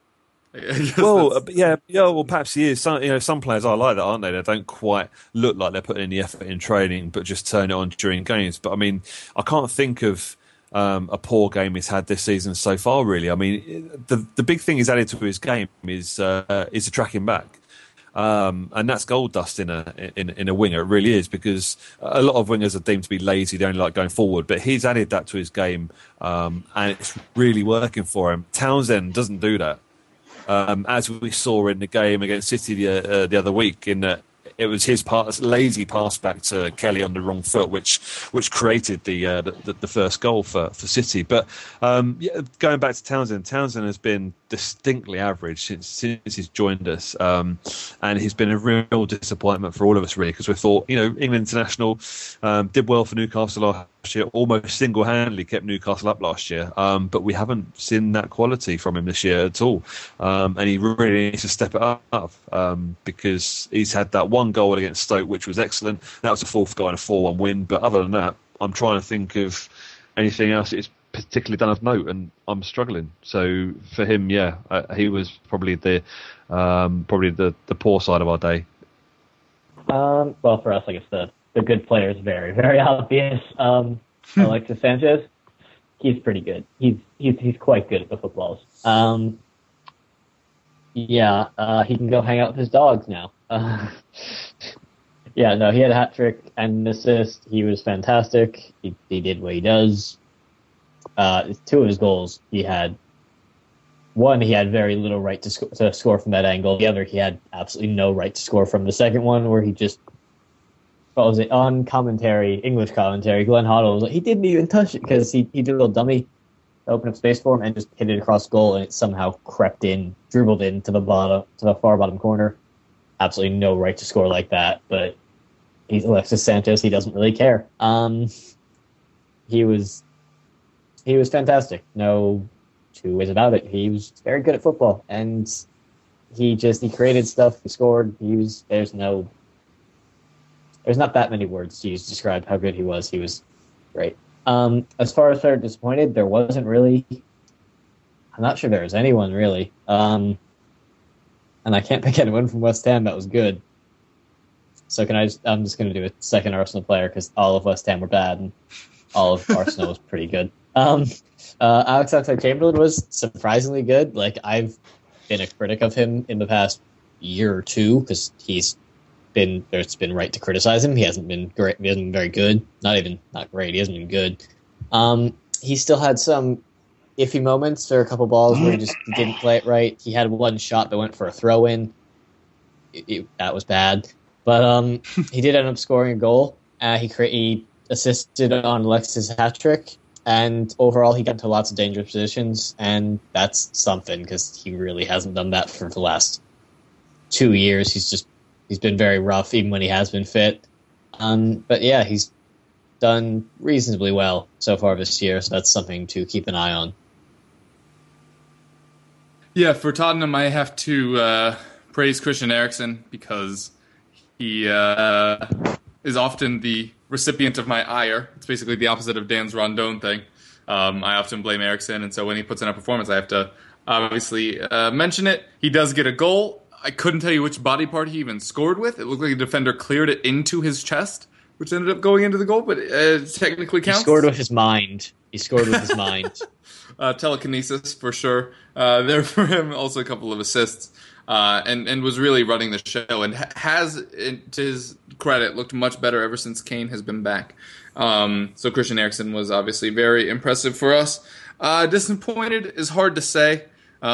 Speaker 5: Perhaps he is. Some players are like that, aren't they? They don't quite look like they're putting in the effort in training, but just turn it on during games. But I mean, I can't think of a poor game he's had this season so far. Really, I mean, the big thing he's added to his game is the tracking back. And that's gold dust in a winger. It really is, because a lot of wingers are deemed to be lazy. They only like going forward, but he's added that to his game, and it's really working for him. Townsend doesn't do that, as we saw in the game against City the other week. In that it was his lazy pass back to Kelly on the wrong foot, which created the first goal for City. But going back to Townsend has been distinctly average since he's joined us, and he's been a real disappointment for all of us, really, because we thought, England international, did well for Newcastle last year, almost single-handedly kept Newcastle up last year, but we haven't seen that quality from him this year at all, and he really needs to step it up, because he's had that one goal against Stoke, which was excellent. That was a fourth goal and a 4-1 win, but other than that, I'm trying to think of anything else it's particularly done of note, and I'm struggling. So for him, he was probably the poor side of our day.
Speaker 6: Well, for us, I guess the good player is very, very obvious. Alexis Sanchez, he's pretty good. He's quite good at the footballs. He can go hang out with his dogs now. He had a hat trick and an assist. He was fantastic. He did what he does. 2 of his goals, he had very little right to score from that angle. The other, he had absolutely no right to score from. The second one, where he just, on commentary, English commentary, Glenn Hoddle was like, he didn't even touch it, because he did a little dummy to open up space for him and just hit it across goal, and it somehow dribbled in to the far bottom corner. Absolutely no right to score like that, but he's Alexis Sanchez. He doesn't really care. He was he was fantastic. No two ways about it. He was very good at football, and he created stuff. He scored. There's not that many words to use to describe how good he was. He was great. As far as they're disappointed, there wasn't really. I'm not sure there was anyone really. And I can't pick anyone from West Ham that was good. So I'm just going to do a second Arsenal player because all of West Ham were bad and all of Arsenal was pretty good. Alex Oxlade-Chamberlain was surprisingly good. Like, I've been a critic of him in the past year or two because it's been right to criticize him. He hasn't been great. He hasn't been very good. Not great. He hasn't been good. He still had some iffy moments. There were a couple balls where he didn't play it right. He had one shot that went for a throw-in. That was bad. But he did end up scoring a goal. He assisted on Alexis' hat-trick. And overall, he got into lots of dangerous positions. And that's something because he really hasn't done that for the last 2 years. He's been very rough, even when he has been fit. But yeah, he's done reasonably well so far this year, so that's something to keep an eye on.
Speaker 3: Yeah, for Tottenham, I have to praise Christian Eriksen because he is often the recipient of my ire. It's basically the opposite of Dan's Rondon thing. I often blame Eriksen, and so when he puts in a performance, I have to obviously mention it. He does get a goal. I couldn't tell you which body part he even scored with. It looked like a defender cleared it into his chest, which ended up going into the goal, but it technically counts.
Speaker 6: He scored with his mind.
Speaker 3: Telekinesis, for sure. There for him, also a couple of assists, and was really running the show, and has, to his credit, looked much better ever since Kane has been back. So Christian Eriksen was obviously very impressive for us. Disappointed is hard to say.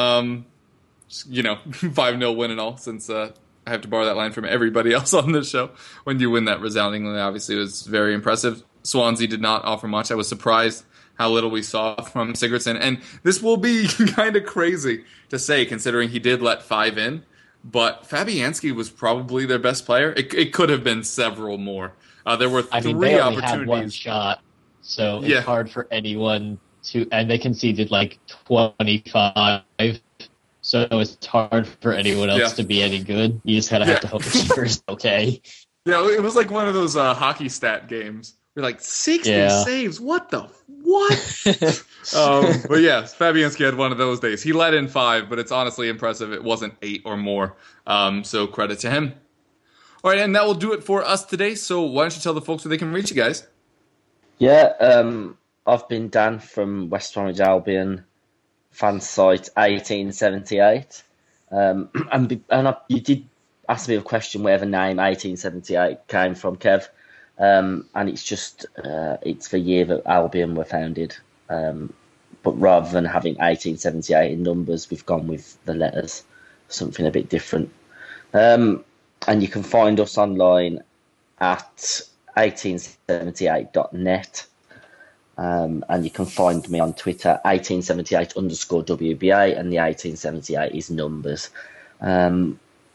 Speaker 3: 5-0 win and all, since I have to borrow that line from everybody else on this show. When you win that resoundingly, obviously, it was very impressive. Swansea did not offer much. I was surprised how little we saw from Sigurdsson. And this will be kind of crazy to say, considering he did let 5 in. But Fabianski was probably their best player. It could have been several more. There were 3
Speaker 6: they only
Speaker 3: opportunities.
Speaker 6: had one shot, so it's hard for anyone to... And they conceded like 25... So it's hard for anyone else to be any good. You just kind of have to hope the keeper's okay.
Speaker 3: Yeah, it was like one of those hockey stat games. We're like, 60 saves? What? But yeah, Fabianski had one of those days. He let in 5, but it's honestly impressive. It wasn't 8 or more. So credit to him. All right, and that will do it for us today. So why don't you tell the folks where they can reach you guys?
Speaker 4: Yeah, I've been Dan from West Bromwich Albion fan site 1878. You did ask me a question where the name 1878 came from, Kev. And it's just, it's the year that Albion were founded. But rather than having 1878 in numbers, we've gone with the letters, something a bit different. And you can find us online at 1878.net. And you can find me on Twitter, 1878_WBA, and the 1878 is numbers. And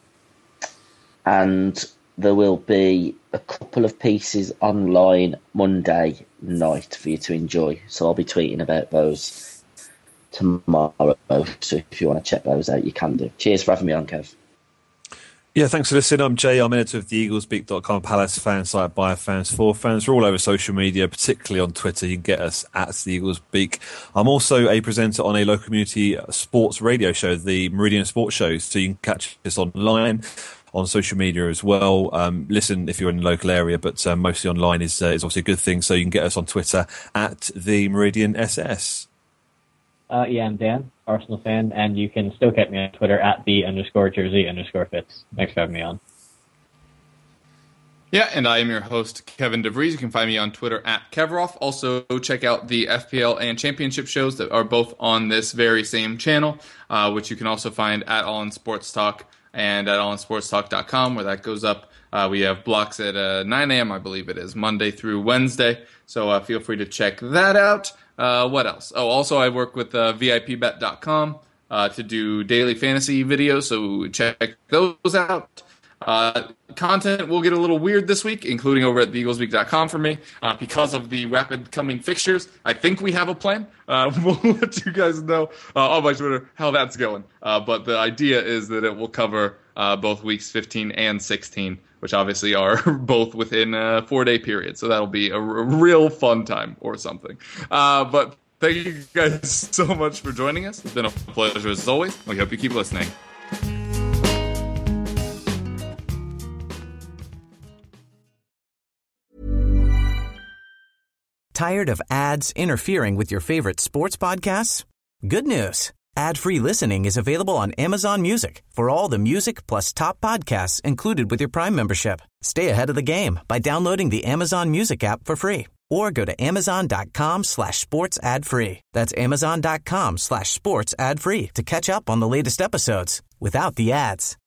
Speaker 4: there will be a couple of pieces online Monday night for you to enjoy. So I'll be tweeting about those tomorrow. So if you want to check those out, you can do. Cheers for having me on, Kev.
Speaker 5: Yeah, thanks for listening. I'm Jay. I'm editor of the eaglesbeak.com, Palace fan site by fans for fans. We're all over social media, particularly on Twitter. You can get us at the Eagles Beak. I'm also a presenter on a local community sports radio show, the Meridian Sports Show. So you can catch us online, on social media as well. Listen if you're in the local area, but mostly online is obviously a good thing. So you can get us on Twitter at the Meridian SS.
Speaker 6: I'm Dan, Arsenal fan, and you can still get me on Twitter at @the_jersey_fits. Thanks for having me on.
Speaker 3: Yeah, and I am your host, Kevin DeVries. You can find me on Twitter at Kevroff. Also, check out the FPL and Championship shows that are both on this very same channel, which you can also find at All In Sports Talk and at allinsportstalk.com, where that goes up. We have blocks at 9 a.m., I believe it is, Monday through Wednesday. So feel free to check that out. What else? Oh, also I work with VIPbet.com to do daily fantasy videos, so check those out. Content will get a little weird this week, including over at theeaglesweek.com for me, because of the rapid coming fixtures. I think we have a plan. We'll let you guys know on my Twitter how that's going. But the idea is that it will cover both weeks 15 and 16, which obviously are both within a 4-day period. So that'll be a real fun time or something. But thank you guys so much for joining us. It's been a pleasure as always. We hope you keep listening.
Speaker 11: Tired of ads interfering with your favorite sports podcasts? Good news. Ad-free listening is available on Amazon Music for all the music plus top podcasts included with your Prime membership. Stay ahead of the game by downloading the Amazon Music app for free or go to amazon.com/sports ad free. That's amazon.com/sports ad free to catch up on the latest episodes without the ads.